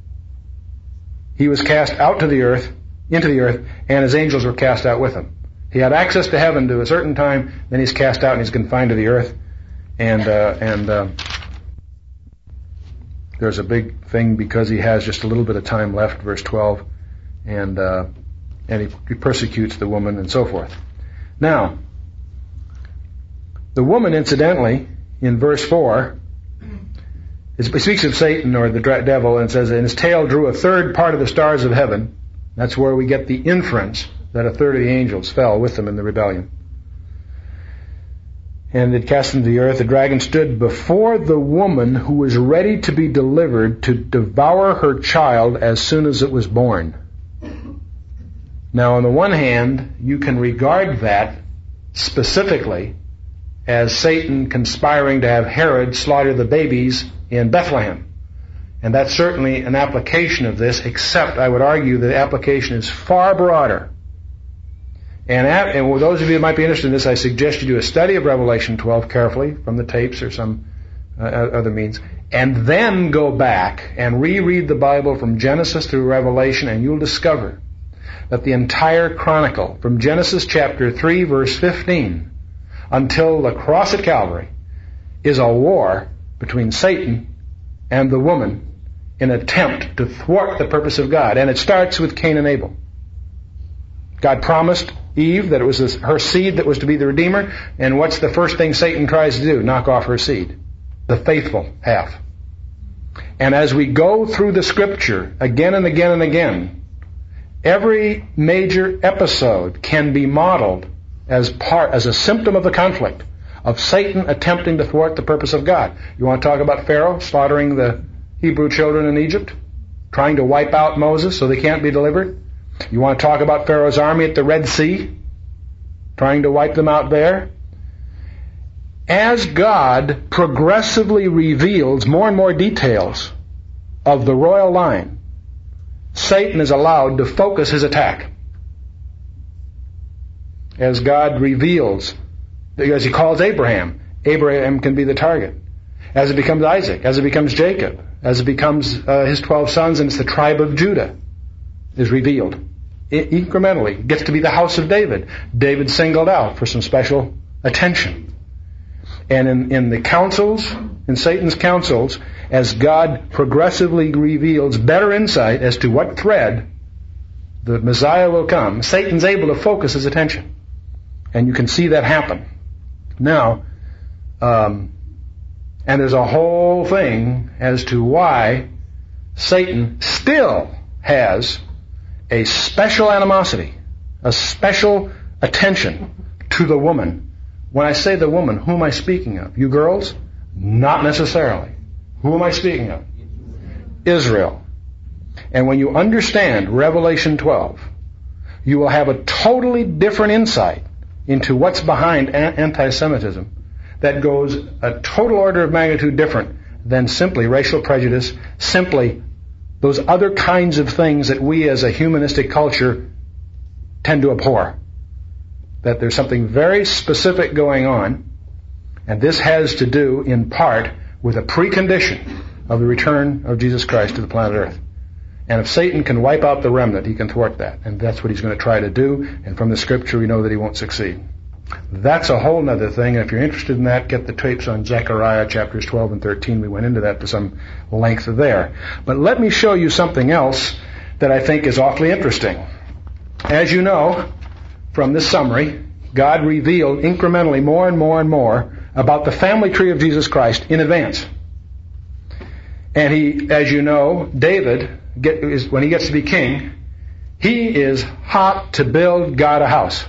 He was cast out into the earth, and his angels were cast out with him. He had access to heaven to a certain time, then he's cast out and he's confined to the earth. And there's a big thing because he has just a little bit of time left, verse 12, and he persecutes the woman and so forth. Now, the woman, incidentally, in verse 4, it speaks of Satan or the devil, and it says, and his tail drew a third part of the stars of heaven. That's where we get the inference that a third of the angels fell with them in the rebellion. And it cast them to the earth. The dragon stood before the woman who was ready to be delivered to devour her child as soon as it was born. Now, on the one hand, you can regard that specifically as Satan conspiring to have Herod slaughter the babies in Bethlehem. And that's certainly an application of this, except I would argue that the application is far broader. And with those of you who might be interested in this, I suggest you do a study of Revelation 12 carefully from the tapes or some other means, and then go back and reread the Bible from Genesis through Revelation, and you'll discover that the entire chronicle, from Genesis chapter 3, verse 15, until the cross at Calvary, is a war between Satan and the woman in an attempt to thwart the purpose of God. And it starts with Cain and Abel. God promised Eve that it was her seed that was to be the Redeemer, and what's the first thing Satan tries to do? Knock off her seed, the faithful half. And as we go through the Scripture again and again and again, every major episode can be modeled as a symptom of the conflict of Satan attempting to thwart the purpose of God. You want to talk about Pharaoh slaughtering the Hebrew children in Egypt, trying to wipe out Moses so they can't be delivered? You want to talk about Pharaoh's army at the Red Sea, trying to wipe them out there? As God progressively reveals more and more details of the royal line, Satan is allowed to focus his attack. As God reveals, as he calls Abraham, Abraham can be the target. As it becomes Isaac, as it becomes Jacob, as it becomes his 12 sons, and it's the tribe of Judah is revealed. Incrementally, it gets to be the house of David. David singled out for some special attention. And in the councils, in Satan's councils, as God progressively reveals better insight as to what thread the Messiah will come, Satan's able to focus his attention. And you can see that happen. Now, and there's a whole thing as to why Satan still has a special animosity, a special attention to the woman. When I say the woman, who am I speaking of? You girls? Not necessarily. Who am I speaking of? Israel. And when you understand Revelation 12, you will have a totally different insight into what's behind anti-Semitism that goes a total order of magnitude different than simply racial prejudice, simply those other kinds of things that we as a humanistic culture tend to abhor. That there's something very specific going on, and this has to do in part with a precondition of the return of Jesus Christ to the planet Earth. And if Satan can wipe out the remnant, he can thwart that. And that's what he's going to try to do. And from the Scripture, we know that he won't succeed. That's a whole other thing. And if you're interested in that, get the tapes on Zechariah chapters 12 and 13. We went into that to some length there. But let me show you something else that I think is awfully interesting. As you know, from this summary, God revealed incrementally more and more and more about the family tree of Jesus Christ in advance. And he, as you know, David, when he gets to be king, he is hot to build God a house.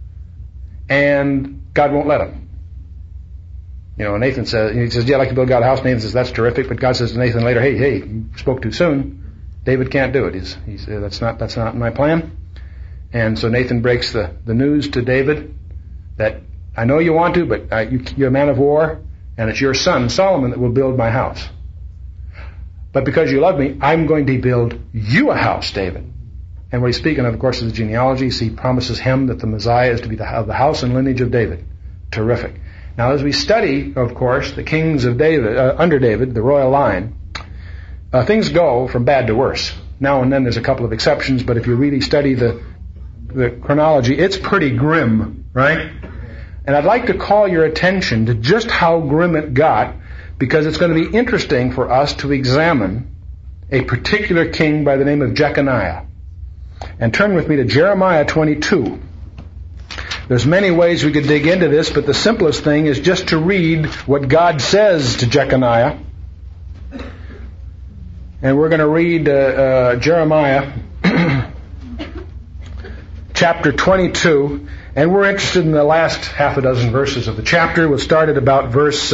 And God won't let him. You know, Nathan says, yeah, I'd like to build God a house. Nathan says, that's terrific. But God says to Nathan later, hey, you spoke too soon. David can't do it. He said, that's not my plan. And so Nathan breaks the news to David that I know you want to, but you're a man of war, and it's your son, Solomon, that will build my house. But because you love me, I'm going to build you a house, David. And what he's speaking of course, is the genealogies. He promises him that the Messiah is to be the house and lineage of David. Terrific. Now, as we study, of course, the kings of David, under David, the royal line, things go from bad to worse. Now and then there's a couple of exceptions, but if you really study the the chronology, it's pretty grim, right? And I'd like to call your attention to just how grim it got, because it's going to be interesting for us to examine a particular king by the name of Jeconiah. And turn with me to Jeremiah 22. There's many ways we could dig into this, but the simplest thing is just to read what God says to Jeconiah. And we're going to read Jeremiah chapter 22, and we're interested in the last half a dozen verses of the chapter. We'll start at about verse...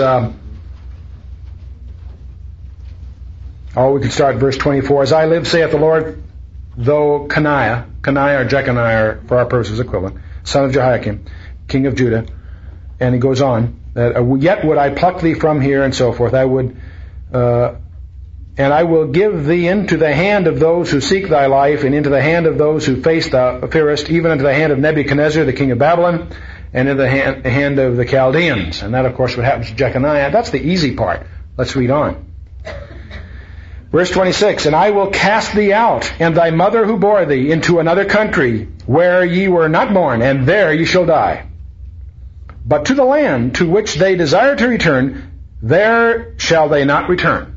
we could start at verse 24. As I live, saith the Lord, though Coniah or Jeconiah, for our purposes equivalent, son of Jehoiakim, king of Judah, and he goes on, yet would I pluck thee from here, and so forth. I would, and I will give thee into the hand of those who seek thy life, and into the hand of those who thou fearest, even into the hand of Nebuchadnezzar, the king of Babylon, and into the hand of the Chaldeans. And that, of course, what happens to Jeconiah. That's the easy part. Let's read on. Verse 26, and I will cast thee out, and thy mother who bore thee, into another country, where ye were not born, and there ye shall die. But to the land to which they desire to return, there shall they not return.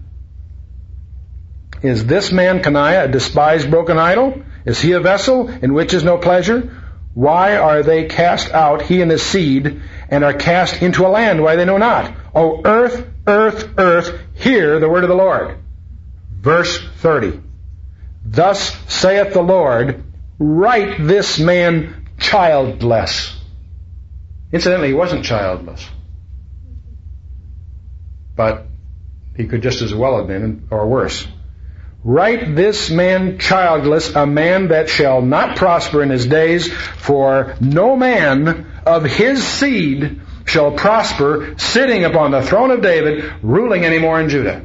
Is this man Coniah a despised broken idol? Is he a vessel in which is no pleasure? Why are they cast out, he and his seed, and are cast into a land why they know not? O earth, earth, earth, hear the word of the Lord. Verse 30. Thus saith the Lord, write this man childless. Incidentally, he wasn't childless. But he could just as well have been, or worse. Write this man childless, a man that shall not prosper in his days, for no man of his seed shall prosper, sitting upon the throne of David, ruling anymore in Judah.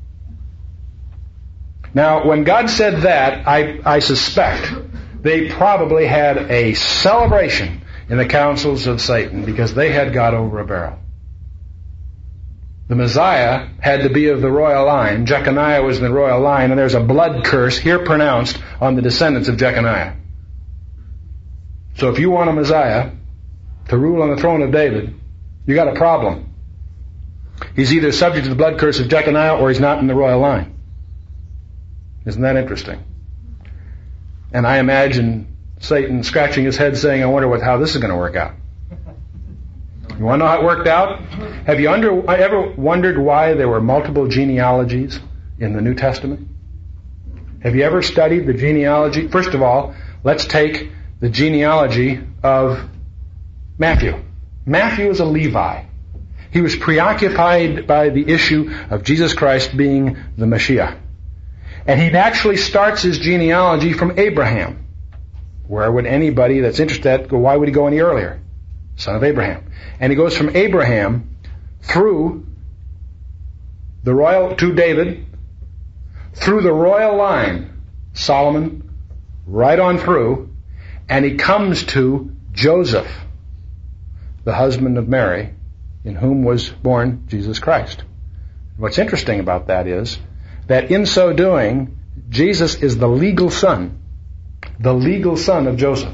Now, when God said that, I suspect they probably had a celebration in the councils of Satan, because they had got over a barrel. The Messiah had to be of the royal line. Jeconiah was in the royal line, and there's a blood curse here pronounced on the descendants of Jeconiah. So if you want a Messiah to rule on the throne of David, you got a problem. He's either subject to the blood curse of Jeconiah, or he's not in the royal line. Isn't that interesting? And I imagine Satan scratching his head saying, I wonder how this is going to work out. You want to know how it worked out? Have you ever wondered why there were multiple genealogies in the New Testament? Have you ever studied the genealogy? First of all, let's take the genealogy of Matthew. Matthew is a Levi. He was preoccupied by the issue of Jesus Christ being the Messiah. And he naturally starts his genealogy from Abraham. Where would anybody that's interested go? Why would he go any earlier? Son of Abraham. And he goes from Abraham through to David, through the royal line, Solomon, right on through, and he comes to Joseph, the husband of Mary, in whom was born Jesus Christ. What's interesting about that is that in so doing, Jesus is the legal son of Joseph,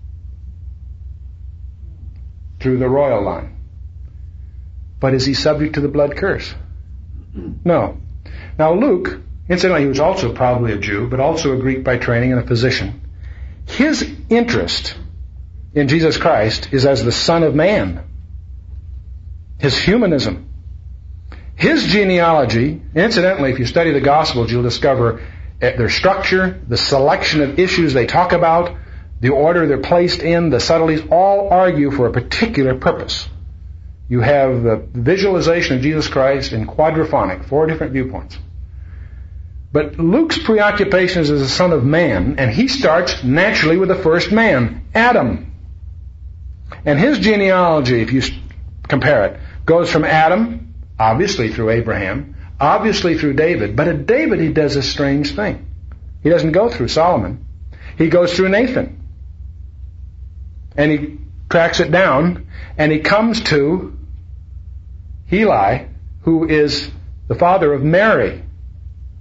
through the royal line. But is he subject to the blood curse? No. Now Luke, incidentally, he was also probably a Jew, but also a Greek by training and a physician. His interest in Jesus Christ is as the Son of Man. His humanism. His genealogy, incidentally, if you study the Gospels, you'll discover their structure, the selection of issues they talk about, the order they're placed in, the subtleties, all argue for a particular purpose. You have the visualization of Jesus Christ in quadraphonic, 4 different viewpoints. But Luke's preoccupation is as the Son of Man, and he starts naturally with the first man, Adam. And his genealogy, if you compare it, goes from Adam, obviously through Abraham, obviously through David, but at David he does a strange thing. He doesn't go through Solomon. He goes through Nathan. And he tracks it down, and he comes to Heli, who is the father of Mary.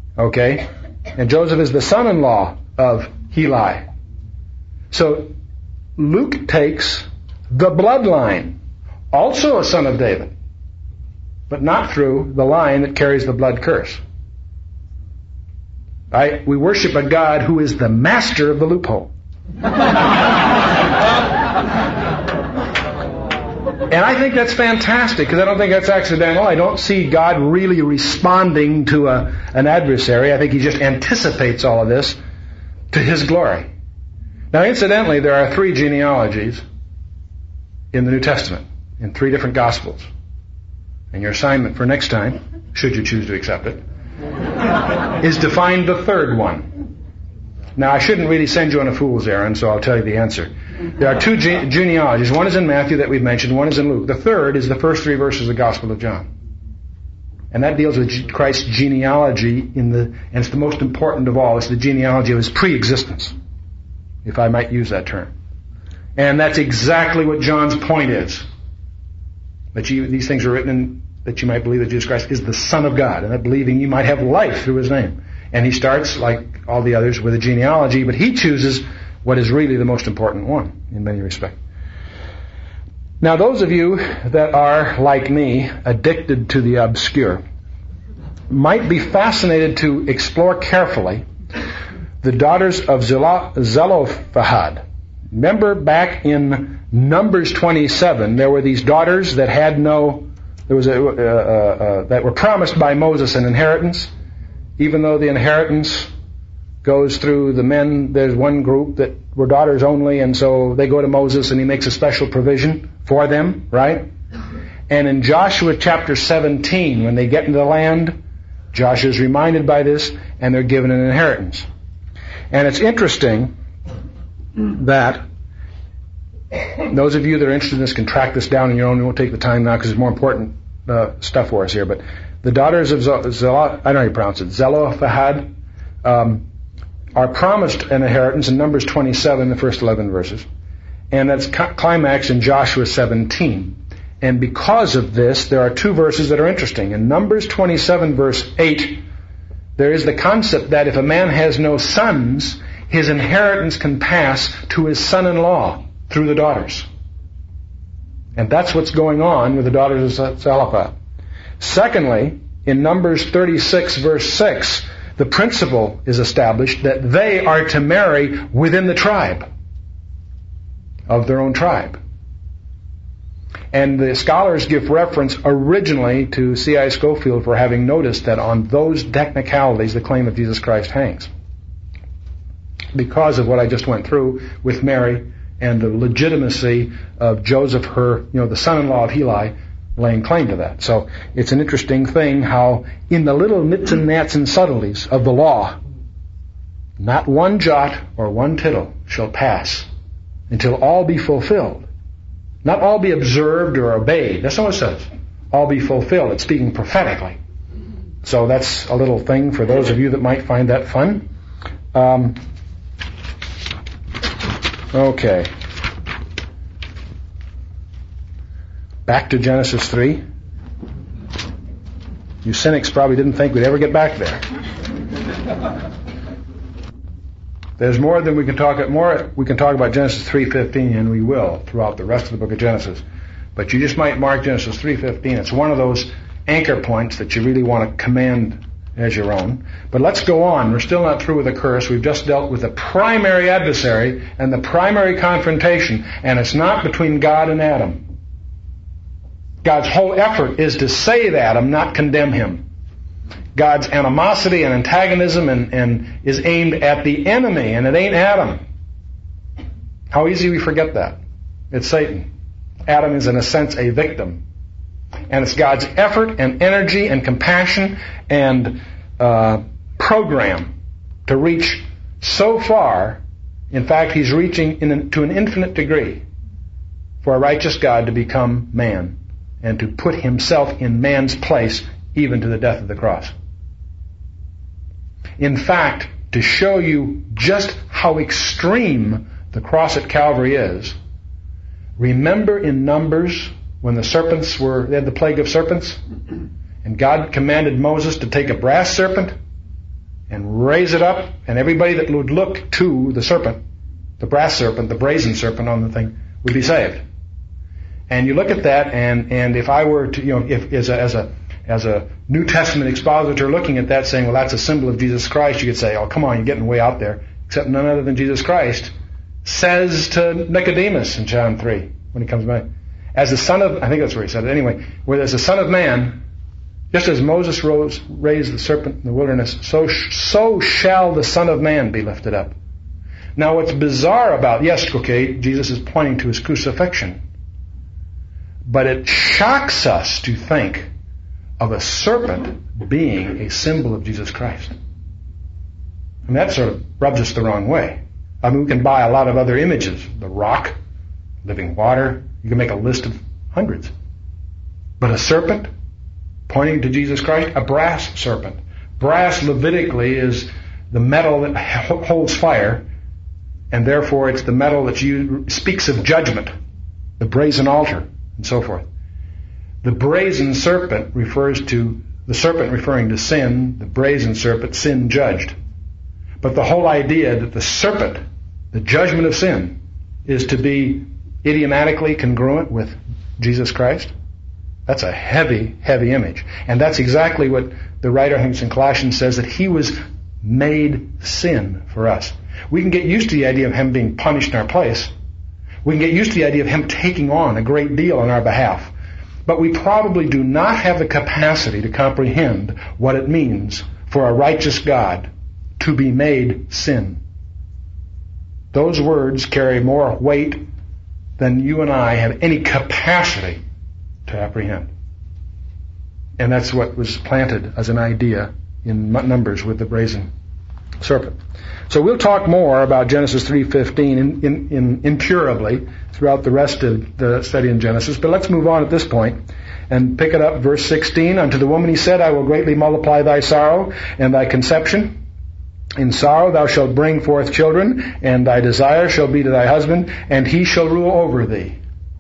Okay? And Joseph is the son-in-law of Heli. So Luke takes the bloodline, also a son of David, but not through the line that carries the blood curse. We worship a God who is the master of the loophole. And I think that's fantastic, because I don't think that's accidental. I don't see God really responding to an adversary. I think He just anticipates all of this to His glory. Now, incidentally, there are 3 genealogies in the New Testament, in 3 different Gospels. And your assignment for next time, should you choose to accept it, is to find the 3rd one. Now, I shouldn't really send you on a fool's errand, so I'll tell you the answer. There are 2 genealogies. One is in Matthew that we've mentioned, one is in Luke. The 3rd is the first 3 verses of the Gospel of John. And that deals with Christ's genealogy and it's the most important of all. It's the genealogy of His pre-existence, if I might use that term. And that's exactly what John's point is. That these things are written that you might believe that Jesus Christ is the Son of God, and that believing you might have life through His name. And he starts, like all the others, with a genealogy, but he chooses what is really the most important one, in many respects. Now, those of you that are, like me, addicted to the obscure, might be fascinated to explore carefully the daughters of Zelophehad. Remember back in Numbers 27, there were these daughters that had that were promised by Moses an inheritance. Even though the inheritance goes through the men, there's one group that were daughters only, and so they go to Moses and he makes a special provision for them, right? And in Joshua chapter 17, when they get into the land, Joshua is reminded by this, and they're given an inheritance. And it's interesting that those of you that are interested in this can track this down on your own. We won't take the time now because it's more important stuff for us here, but the daughters of Zelophehad are promised an inheritance in Numbers 27, the first 11 verses. And that's climaxed in Joshua 17. And because of this, there are 2 verses that are interesting. In Numbers 27, verse 8, there is the concept that if a man has no sons, his inheritance can pass to his son-in-law through the daughters. And that's what's going on with the daughters of Zelophehad. Secondly, in Numbers 36, verse 6, the principle is established that they are to marry within the tribe of their own tribe. And the scholars give reference originally to C.I. Scofield for having noticed that on those technicalities the claim of Jesus Christ hangs. Because of what I just went through with Mary and the legitimacy of Joseph, the son-in-law of Heli, laying claim to that. So it's an interesting thing how in the little nits and gnats and subtleties of the law, not one jot or one tittle shall pass until all be fulfilled. Not all be observed or obeyed. That's not what it says. All be fulfilled. It's speaking prophetically. So that's a little thing for those of you that might find that fun. Okay. Back to Genesis 3. You cynics probably didn't think we'd ever get back there. There's more than we can talk about. We can talk about Genesis 3:15, and we will throughout the rest of the book of Genesis. But you just might mark Genesis 3:15. It's one of those anchor points that you really want to command as your own. But let's go on. We're still not through with the curse. We've just dealt with the primary adversary and the primary confrontation, and it's not between God and Adam. God's whole effort is to save Adam, not condemn him. God's animosity and antagonism and is aimed at the enemy, and it ain't Adam. How easy we forget that. It's Satan. Adam is, in a sense, a victim. And it's God's effort and energy and compassion and program to reach so far. In fact, He's reaching to an infinite degree for a righteous God to become man and to put Himself in man's place, even to the death of the cross. In fact, to show you just how extreme the cross at Calvary is, remember in Numbers when they had the plague of serpents, and God commanded Moses to take a brass serpent and raise it up, and everybody that would look to the serpent the brass serpent, the brazen serpent on the thing, would be saved. And you look at that, and if I were to, if as a New Testament expositor looking at that, saying, well, that's a symbol of Jesus Christ, you could say, oh, come on, you're getting way out there. Except none other than Jesus Christ says to Nicodemus in John 3 when he comes back, as the Son of, I think that's where he said it anyway, where there's the Son of Man, just as Moses raised the serpent in the wilderness, so shall the Son of Man be lifted up. Now what's bizarre about, yes, okay, Jesus is pointing to his crucifixion, but it shocks us to think of a serpent being a symbol of Jesus Christ. And that sort of rubs us the wrong way. I mean, we can buy a lot of other images. The rock, living water. You can make a list of hundreds. But a serpent pointing to Jesus Christ, a brass serpent. Brass Levitically is the metal that holds fire, and therefore it's the metal that speaks of judgment, the brazen altar, and so forth. The brazen serpent refers to the serpent referring to sin, the brazen serpent, sin judged. But the whole idea that the serpent, the judgment of sin, is to be idiomatically congruent with Jesus Christ, that's a heavy, heavy image. And that's exactly what the writer, I think it's in Colossians, says, that he was made sin for us. We can get used to the idea of him being punished in our place. We can get used to the idea of him taking on a great deal on our behalf. But we probably do not have the capacity to comprehend what it means for a righteous God to be made sin. Those words carry more weight than you and I have any capacity to apprehend. And that's what was planted as an idea in Numbers with the brazen serpent. So we'll talk more about Genesis 3:15 incurably throughout the rest of the study in Genesis. But let's move on at this point and pick it up, verse 16. Unto the woman he said, I will greatly multiply thy sorrow and thy conception. In sorrow thou shalt bring forth children, and thy desire shall be to thy husband, and he shall rule over thee.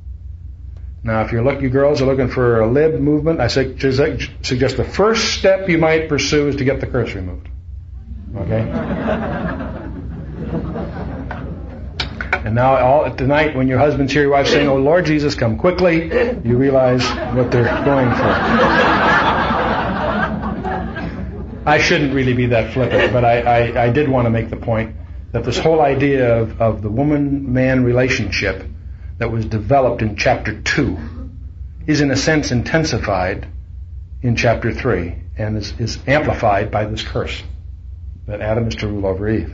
Now, if you girls are looking for a lib movement, I suggest the first step you might pursue is to get the curse removed. Okay? And now, tonight, when your husband's here, your wife's saying, "Oh, Lord Jesus, come quickly," you realize what they're going for. I shouldn't really be that flippant, but I did want to make the point that this whole idea of the woman-man relationship that was developed in chapter 2 is in a sense intensified in chapter 3 and is amplified by this curse that Adam is to rule over Eve.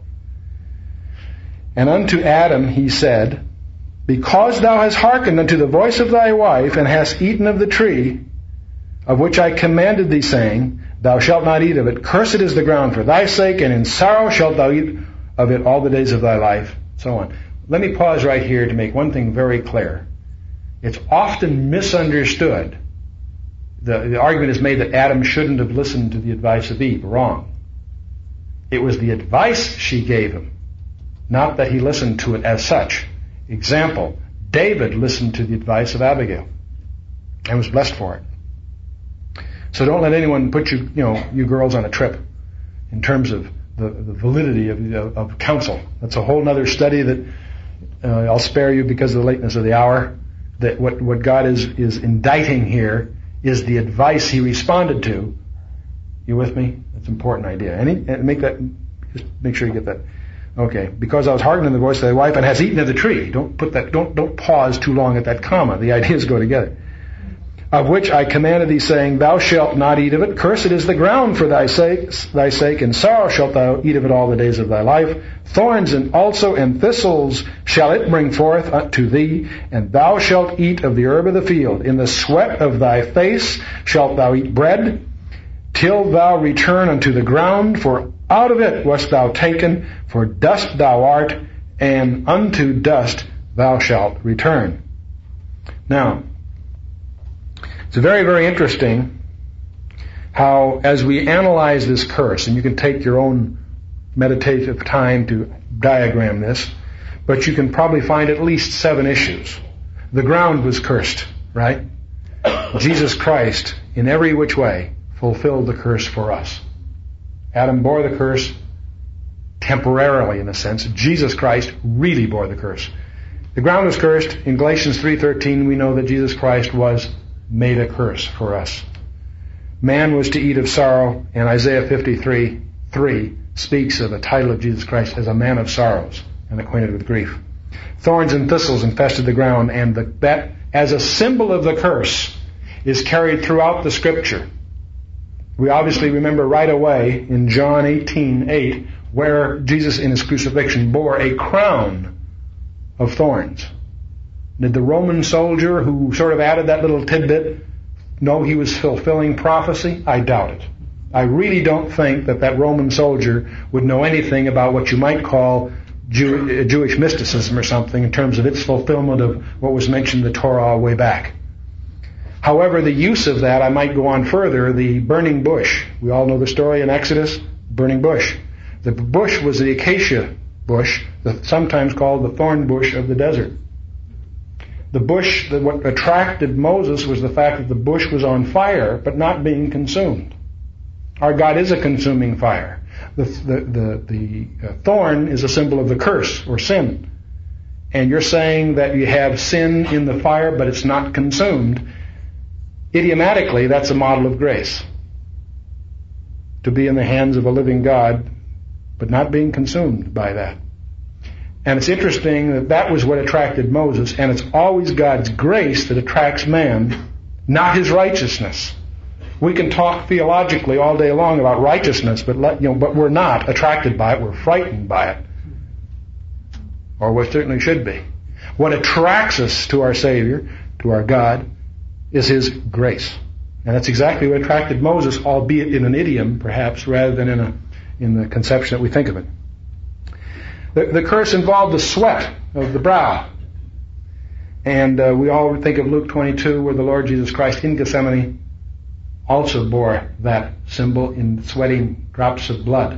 And unto Adam he said, Because thou hast hearkened unto the voice of thy wife, and hast eaten of the tree of which I commanded thee, saying, Thou shalt not eat of it. Cursed is the ground for thy sake, and in sorrow shalt thou eat of it all the days of thy life. So on. Let me pause right here to make one thing very clear. It's often misunderstood. The argument is made that Adam shouldn't have listened to the advice of Eve. Wrong. It was the advice she gave him, not that he listened to it as such. Example, David listened to the advice of Abigail and was blessed for it. So don't let anyone put you girls on a trip in terms of the validity of counsel. That's a whole other study that I'll spare you because of the lateness of the hour. That what God is indicting here is the advice he responded to. You with me? That's an important idea. Just make sure you get that. Okay. Because I was hearkening to the voice of thy wife, and has eaten of the tree. Don't pause too long at that comma. The ideas go together. Of which I commanded thee, saying, Thou shalt not eat of it. Cursed is the ground for thy sake. In sorrow shalt thou eat of it all the days of thy life. Thorns and thistles shall it bring forth unto thee, and thou shalt eat of the herb of the field. In the sweat of thy face shalt thou eat bread, till thou return unto the ground, for out of it wast thou taken, for dust thou art, and unto dust thou shalt return. Now, it's very, very interesting how, as we analyze this curse, and you can take your own meditative time to diagram this, but you can probably find at least 7 issues. The ground was cursed, right? Jesus Christ, in every which way, fulfilled the curse for us. Adam bore the curse, temporarily in a sense. Jesus Christ really bore the curse. The ground was cursed. In Galatians 3:13 we know that Jesus Christ was made a curse for us. Man was to eat of sorrow, and Isaiah 53:3 speaks of the title of Jesus Christ as a man of sorrows and acquainted with grief. Thorns and thistles infested the ground, and that as a symbol of the curse is carried throughout the Scripture. We obviously remember right away in John 18:8 where Jesus in his crucifixion bore a crown of thorns. Did the Roman soldier who sort of added that little tidbit know he was fulfilling prophecy? I doubt it. I really don't think that Roman soldier would know anything about what you might call Jewish mysticism or something in terms of its fulfillment of what was mentioned in the Torah way back. However, the use of that, I might go on further, the burning bush. We all know the story in Exodus, burning bush. The bush was the acacia bush, sometimes called the thorn bush of the desert. The bush, what attracted Moses was the fact that the bush was on fire, but not being consumed. Our God is a consuming fire. The thorn is a symbol of the curse or sin. And you're saying that you have sin in the fire, but it's not consumed. Idiomatically, that's a model of grace. To be in the hands of a living God, but not being consumed by that. And it's interesting that was what attracted Moses, and it's always God's grace that attracts man, not his righteousness. We can talk theologically all day long about righteousness, but we're not attracted by it. We're frightened by it, or we certainly should be. What attracts us to our Savior, to our God, is His grace, and that's exactly what attracted Moses, albeit in an idiom, perhaps, rather than in the conception that we think of it. The curse involved the sweat of the brow. And we all think of Luke 22 where the Lord Jesus Christ in Gethsemane also bore that symbol in sweating drops of blood.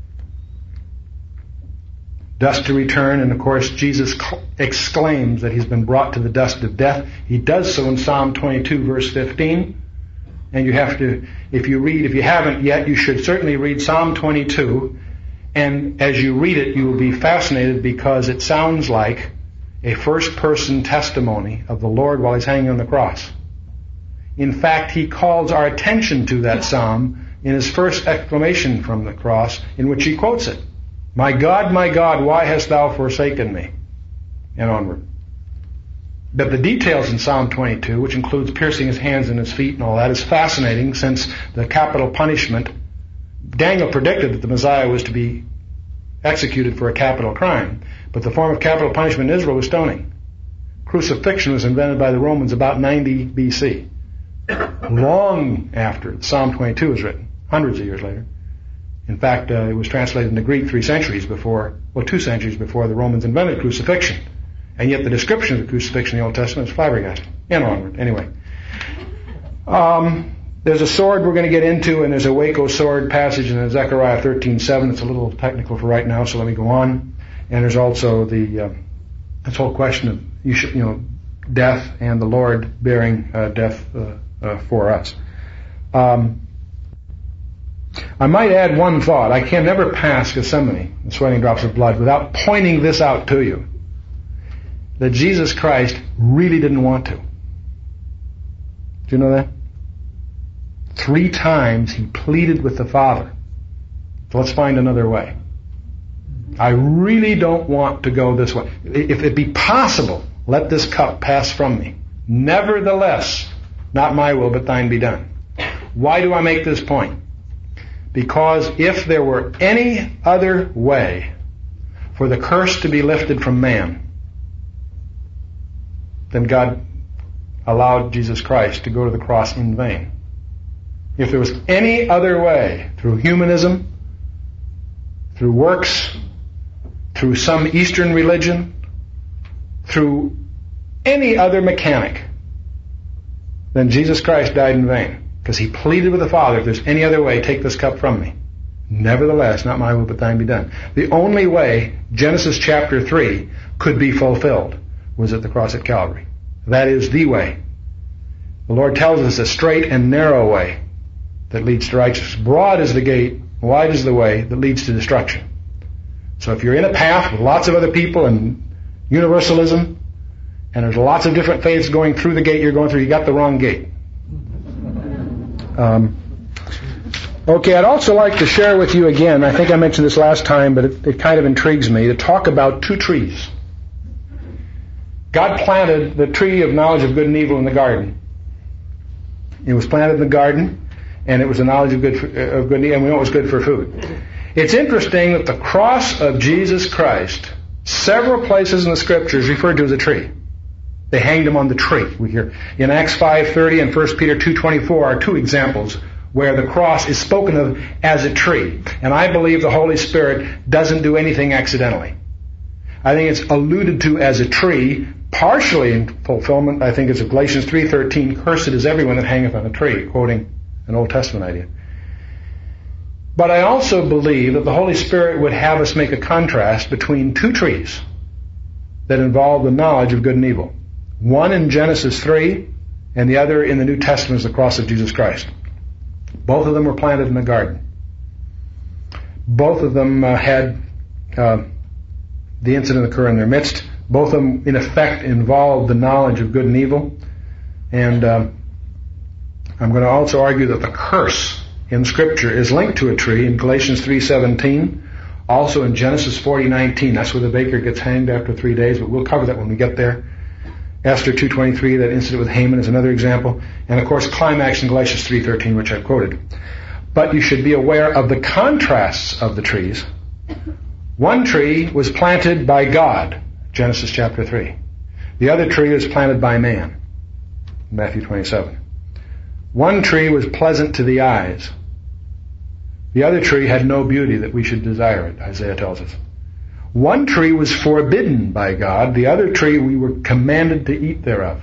Dust to return, and of course Jesus exclaims that He's been brought to the dust of death. He does so in Psalm 22 verse 15. And you have to, if you haven't yet, you should certainly read Psalm 22. And as you read it, you will be fascinated because it sounds like a first-person testimony of the Lord while He's hanging on the cross. In fact, He calls our attention to that psalm in His first exclamation from the cross, in which He quotes it. My God, why hast Thou forsaken me? And onward. But the details in Psalm 22, which includes piercing His hands and His feet and all that, is fascinating since the capital punishment, Daniel predicted that the Messiah was to be executed for a capital crime, but the form of capital punishment in Israel was stoning. Crucifixion was invented by the Romans about 90 BC, long after Psalm 22 was written, hundreds of years later. In fact, it was translated into Greek 2 centuries before the Romans invented crucifixion. And yet the description of the crucifixion in the Old Testament is flabbergasting. And onward. Anyway. There's a sword we're going to get into, and there's a Waco sword passage in Zechariah 13:7. It's a little technical for right now, so let me go on. And there's also this whole question of death and the Lord bearing death for us. I might add one thought. I can never pass Gethsemane, the sweating drops of blood, without pointing this out to you. That Jesus Christ really didn't want to. Do you know that? 3 times He pleaded with the Father. So let's find another way. I really don't want to go this way. If it be possible, let this cup pass from me. Nevertheless, not my will, but thine be done. Why do I make this point? Because if there were any other way for the curse to be lifted from man, then God allowed Jesus Christ to go to the cross in vain. If there was any other way, through humanism, through works, through some Eastern religion, through any other mechanic, then Jesus Christ died in vain. Because He pleaded with the Father, if there's any other way, take this cup from me. Nevertheless, not my will, but thine be done. The only way Genesis chapter 3 could be fulfilled was at the cross at Calvary. That is the way. The Lord tells us a straight and narrow way that leads to righteousness. Broad is the gate, wide is the way that leads to destruction. So if you're in a path with lots of other people and universalism, and there's lots of different faiths going through the gate you're going through, you got the wrong gate. Okay, I'd also like to share with you again, I think I mentioned this last time, but it kind of intrigues me, to talk about two trees. God planted the tree of knowledge of good and evil in the garden. It was planted in the garden, and it was the knowledge of good and evil, and we know it was good for food. It's interesting that the cross of Jesus Christ, several places in the Scriptures referred to as a tree. They hanged him on the tree. We hear in Acts 5:30 and 1 Peter 2:24 are two examples where the cross is spoken of as a tree. And I believe the Holy Spirit doesn't do anything accidentally. I think it's alluded to as a tree, partially in fulfillment, I think it's of Galatians 3:13, cursed is everyone that hangeth on a tree, quoting an Old Testament idea. But I also believe that the Holy Spirit would have us make a contrast between two trees that involve the knowledge of good and evil. One in Genesis 3, and the other in the New Testament is the cross of Jesus Christ. Both of them were planted in the garden. Both of them had the incident occur in their midst. Both of them, in effect, involved the knowledge of good and evil. And I'm going to also argue that the curse in Scripture is linked to a tree in Galatians 3:17, also in Genesis 40:19. That's where the baker gets hanged after 3 days, but we'll cover that when we get there. Esther 2:23, that incident with Haman, is another example. And of course, climax in Galatians 3:13, which I've quoted. But you should be aware of the contrasts of the trees. One tree was planted by God, Genesis chapter 3. The other tree was planted by man, Matthew 27. One tree was pleasant to the eyes. The other tree had no beauty that we should desire it, Isaiah tells us. One tree was forbidden by God. The other tree we were commanded to eat thereof.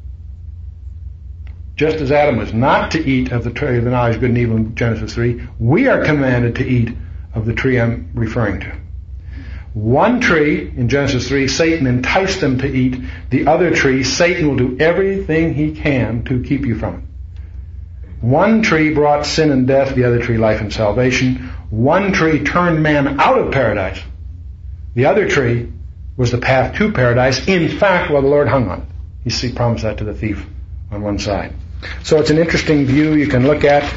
Just as Adam was not to eat of the tree of the knowledge of good and evil in Genesis 3, we are commanded to eat of the tree I'm referring to. One tree, in Genesis 3, Satan enticed them to eat. The other tree, Satan will do everything he can to keep you from it. One tree brought sin and death, the other tree life and salvation. One tree turned man out of paradise. The other tree was the path to paradise, in fact, while the Lord hung on it. He promised that to the thief on one side. So it's an interesting view you can look at.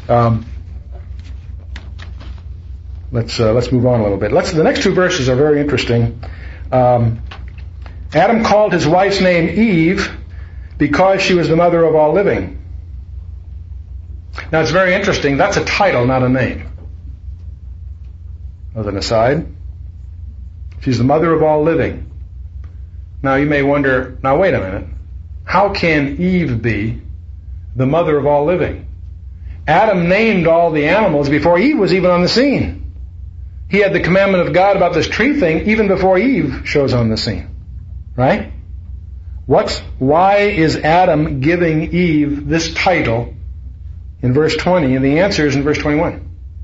Let's move on a little bit. The next two verses are very interesting. Adam called his wife's name Eve because she was the mother of all living. Now it's very interesting. That's a title, not a name. As an aside, she's the mother of all living. Now you may wonder, now wait a minute. How can Eve be the mother of all living? Adam named all the animals before Eve was even on the scene. He had the commandment of God about this tree thing even before Eve shows on the scene. Right? Why is Adam giving Eve this title in verse 20? And the answer is in verse 21.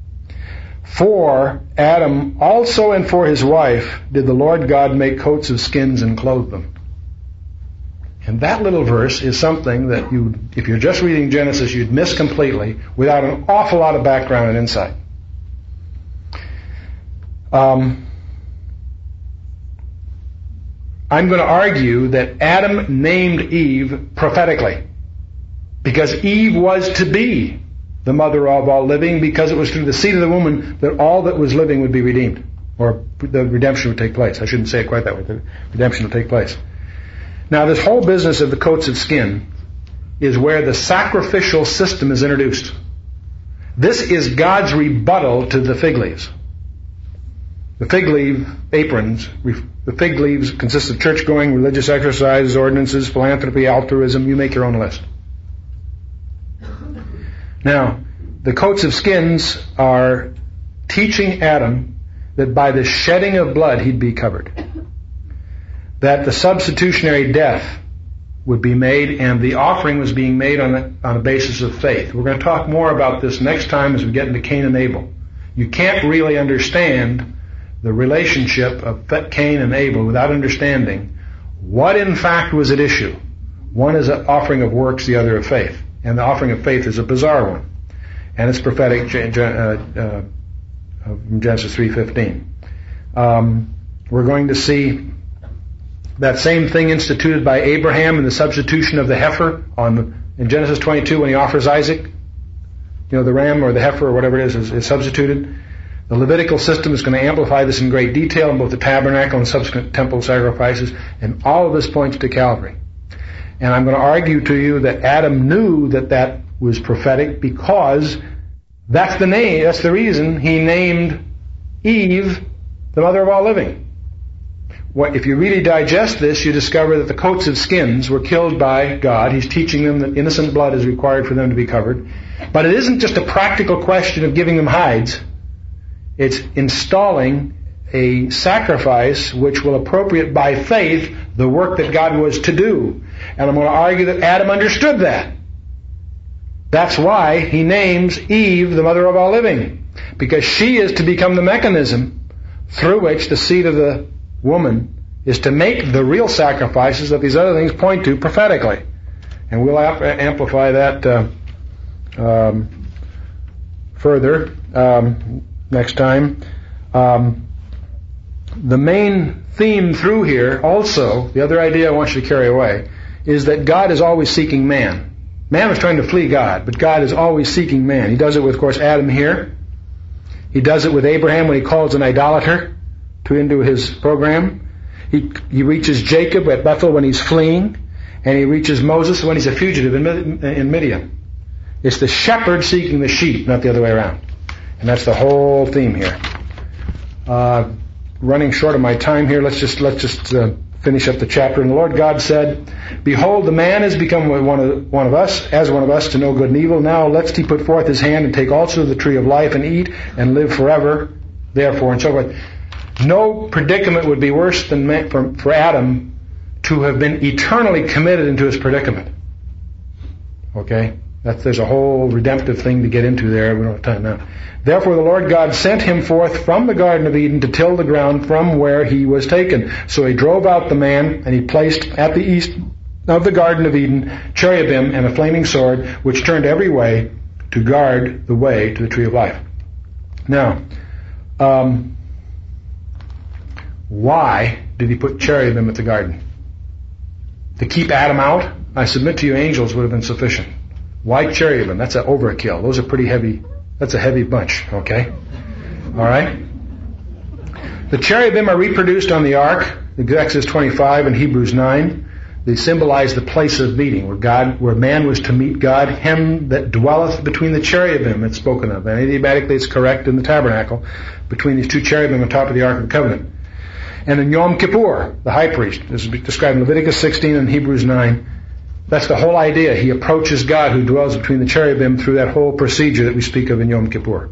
For Adam also and for his wife did the Lord God make coats of skins and clothe them. And that little verse is something that if you're just reading Genesis, you'd miss completely without an awful lot of background and insight. I'm going to argue that Adam named Eve prophetically, because Eve was to be the mother of all living, because it was through the seed of the woman that all that was living would be redeemed, or the redemption would take place. I shouldn't say it quite that way. The redemption will take place. Now, this whole business of the coats of skin is where the sacrificial system is introduced. This is God's rebuttal to the fig leaves. The fig leaf aprons, the fig leaves consist of church-going, religious exercises, ordinances, philanthropy, altruism. You make your own list. Now, the coats of skins are teaching Adam that by the shedding of blood he'd be covered. That the substitutionary death would be made, and the offering was being made on a basis of faith. We're going to talk more about this next time as we get into Cain and Abel. You can't really understand the relationship of Cain and Abel without understanding what in fact was at issue. One is an offering of works, the other of faith. And the offering of faith is a bizarre one. And it's prophetic from Genesis 3:15. We're going to see that same thing instituted by Abraham in the substitution of the heifer in Genesis 22 when he offers Isaac. The ram or the heifer or whatever it is substituted. The Levitical system is going to amplify this in great detail in both the tabernacle and subsequent temple sacrifices, and all of this points to Calvary. And I'm going to argue to you that Adam knew that was prophetic because that's the reason he named Eve the mother of all living. If you really digest this, you discover that the coats of skins were killed by God. He's teaching them that innocent blood is required for them to be covered. But it isn't just a practical question of giving them hides. It's installing a sacrifice which will appropriate by faith the work that God was to do. And I'm going to argue that Adam understood that. That's why he names Eve the mother of all living. Because she is to become the mechanism through which the seed of the woman is to make the real sacrifices that these other things point to prophetically. And we'll amplify that further next time. The main theme through here also, the other idea I want you to carry away, is that God is always seeking man. Man was trying to flee God, but God is always seeking man. He does it with, of course, Adam here. He does it with Abraham when he calls an idolater into his program. He reaches Jacob at Bethel when he's fleeing, and he reaches Moses when he's a fugitive in Midian. It's the shepherd seeking the sheep, not the other way around. And that's the whole theme here. Running short of my time here, let's just finish up the chapter. And the Lord God said, "Behold, the man has become one of us to know good and evil. Now lest he put forth his hand and take also the tree of life and eat and live forever. Therefore," and so forth. No predicament would be worse than for Adam to have been eternally committed into his predicament. Okay? There's a whole redemptive thing to get into there. We don't have time now. "Therefore the Lord God sent him forth from the Garden of Eden to till the ground from where he was taken. So he drove out the man, and he placed at the east of the Garden of Eden cherubim and a flaming sword, which turned every way to guard the way to the tree of life." Now, why did he put cherubim at the garden? To keep Adam out? I submit to you, angels would have been sufficient. Why cherubim? That's an overkill. Those are pretty heavy. That's a heavy bunch, okay? All right? The cherubim are reproduced on the ark, Exodus 25 and Hebrews 9. They symbolize the place of meeting, where man was to meet God. "Him that dwelleth between the cherubim," it's spoken of. And idiomatically it's correct in the tabernacle, between these two cherubim on top of the Ark of the Covenant. And in Yom Kippur, the high priest, this is described in Leviticus 16 and Hebrews 9, that's the whole idea. He approaches God who dwells between the cherubim through that whole procedure that we speak of in Yom Kippur.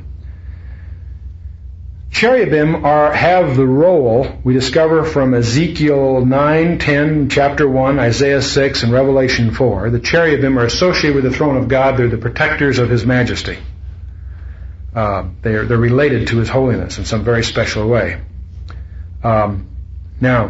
Cherubim have the role we discover from Ezekiel 9, 10, chapter 1, Isaiah 6, and Revelation 4. The cherubim are associated with the throne of God. They're the protectors of His majesty. They're related to His holiness in some very special way. Now,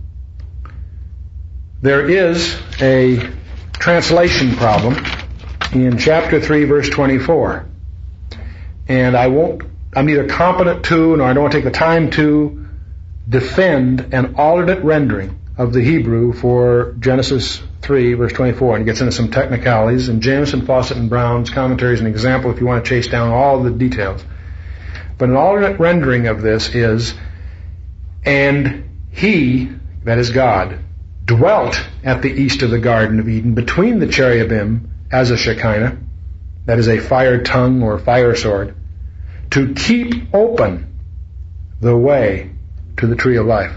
there is a translation problem in chapter 3, verse 24. And I'm neither competent to, nor I don't want to take the time to defend an alternate rendering of the Hebrew for Genesis 3, verse 24. And it gets into some technicalities. And Jameson, Fawcett, and Brown's commentary is an example if you want to chase down all the details. But an alternate rendering of this is, "And he," that is God, "dwelt at the east of the Garden of Eden between the cherubim as a Shekinah," that is a fire tongue or fire sword, "to keep open the way to the tree of life."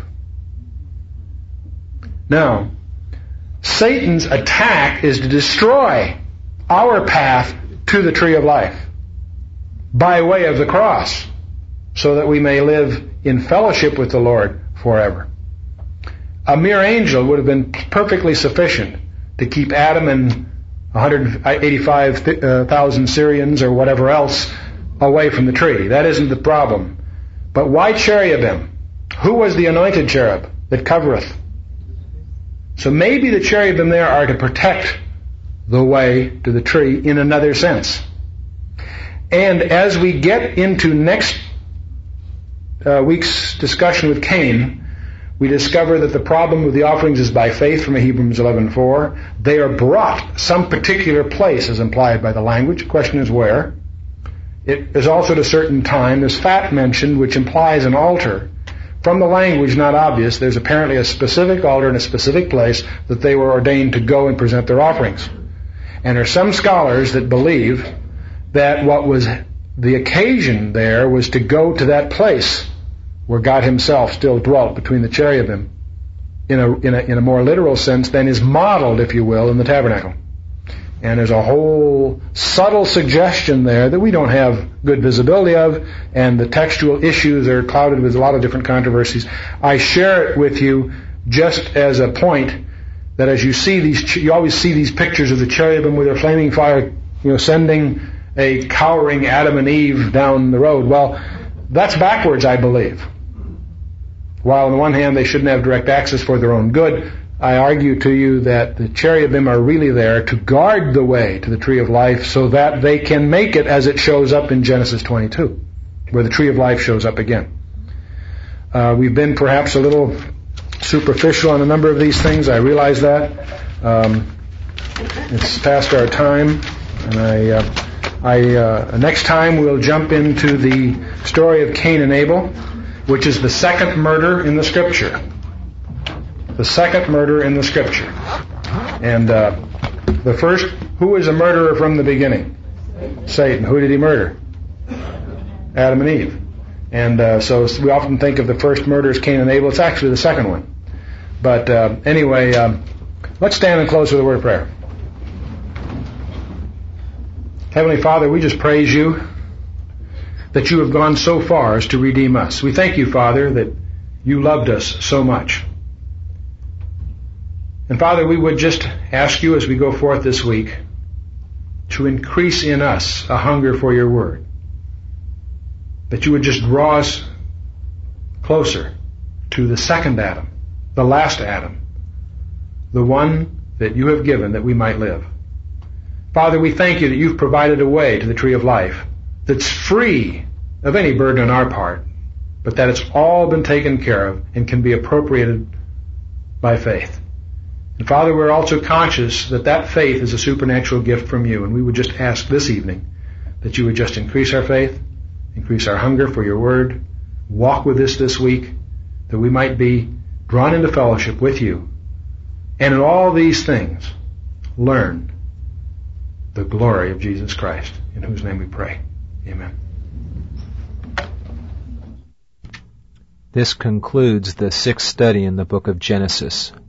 Now, Satan's attack is to destroy our path to the tree of life by way of the cross, so that we may live in fellowship with the Lord forever. A mere angel would have been perfectly sufficient to keep Adam and 185,000 Syrians or whatever else away from the tree. That isn't the problem. But why cherubim? Who was the anointed cherub that covereth? So maybe the cherubim there are to protect the way to the tree in another sense. And as we get into next week's discussion with Cain, we discover that the problem with the offerings is by faith from Hebrews 11:4. They are brought some particular place, as implied by the language. The question is where. It is also at a certain time. There's fat mentioned, which implies an altar. From the language, not obvious, there's apparently a specific altar in a specific place that they were ordained to go and present their offerings. And there are some scholars that believe that what was the occasion there was to go to that place where God himself still dwelt between the cherubim in a more literal sense than is modeled, if you will, in the tabernacle. And there's a whole subtle suggestion there that we don't have good visibility of, and the textual issues are clouded with a lot of different controversies. I share it with you just as a point that as you see these, you always see these pictures of the cherubim with their flaming fire, sending a cowering Adam and Eve down the road. Well, that's backwards, I believe. While on the one hand they shouldn't have direct access for their own good, I argue to you that the cherubim are really there to guard the way to the tree of life so that they can make it as it shows up in Genesis 22, where the tree of life shows up again. We've been perhaps a little superficial on a number of these things. I realize that. It's past our time, and next time we'll jump into the story of Cain and Abel, which is the second murder in the Scripture. The second murder in the Scripture. And the first, who was a murderer from the beginning? Satan. Who did he murder? Adam and Eve. And so we often think of the first murder as Cain and Abel. It's actually the second one. But anyway, let's stand and close with a word of prayer. Heavenly Father, we just praise you that you have gone so far as to redeem us. We thank you, Father, that you loved us so much. And Father, we would just ask you as we go forth this week to increase in us a hunger for your word. That you would just draw us closer to the second Adam, the last Adam, the one that you have given that we might live. Father, we thank you that you've provided a way to the tree of life that's free of any burden on our part, but that it's all been taken care of and can be appropriated by faith. And Father, we're also conscious that that faith is a supernatural gift from you, and we would just ask this evening that you would just increase our faith, increase our hunger for your word, walk with us this week, that we might be drawn into fellowship with you, and in all these things learn the glory of Jesus Christ, in whose name we pray. Amen. This concludes the sixth study in the book of Genesis.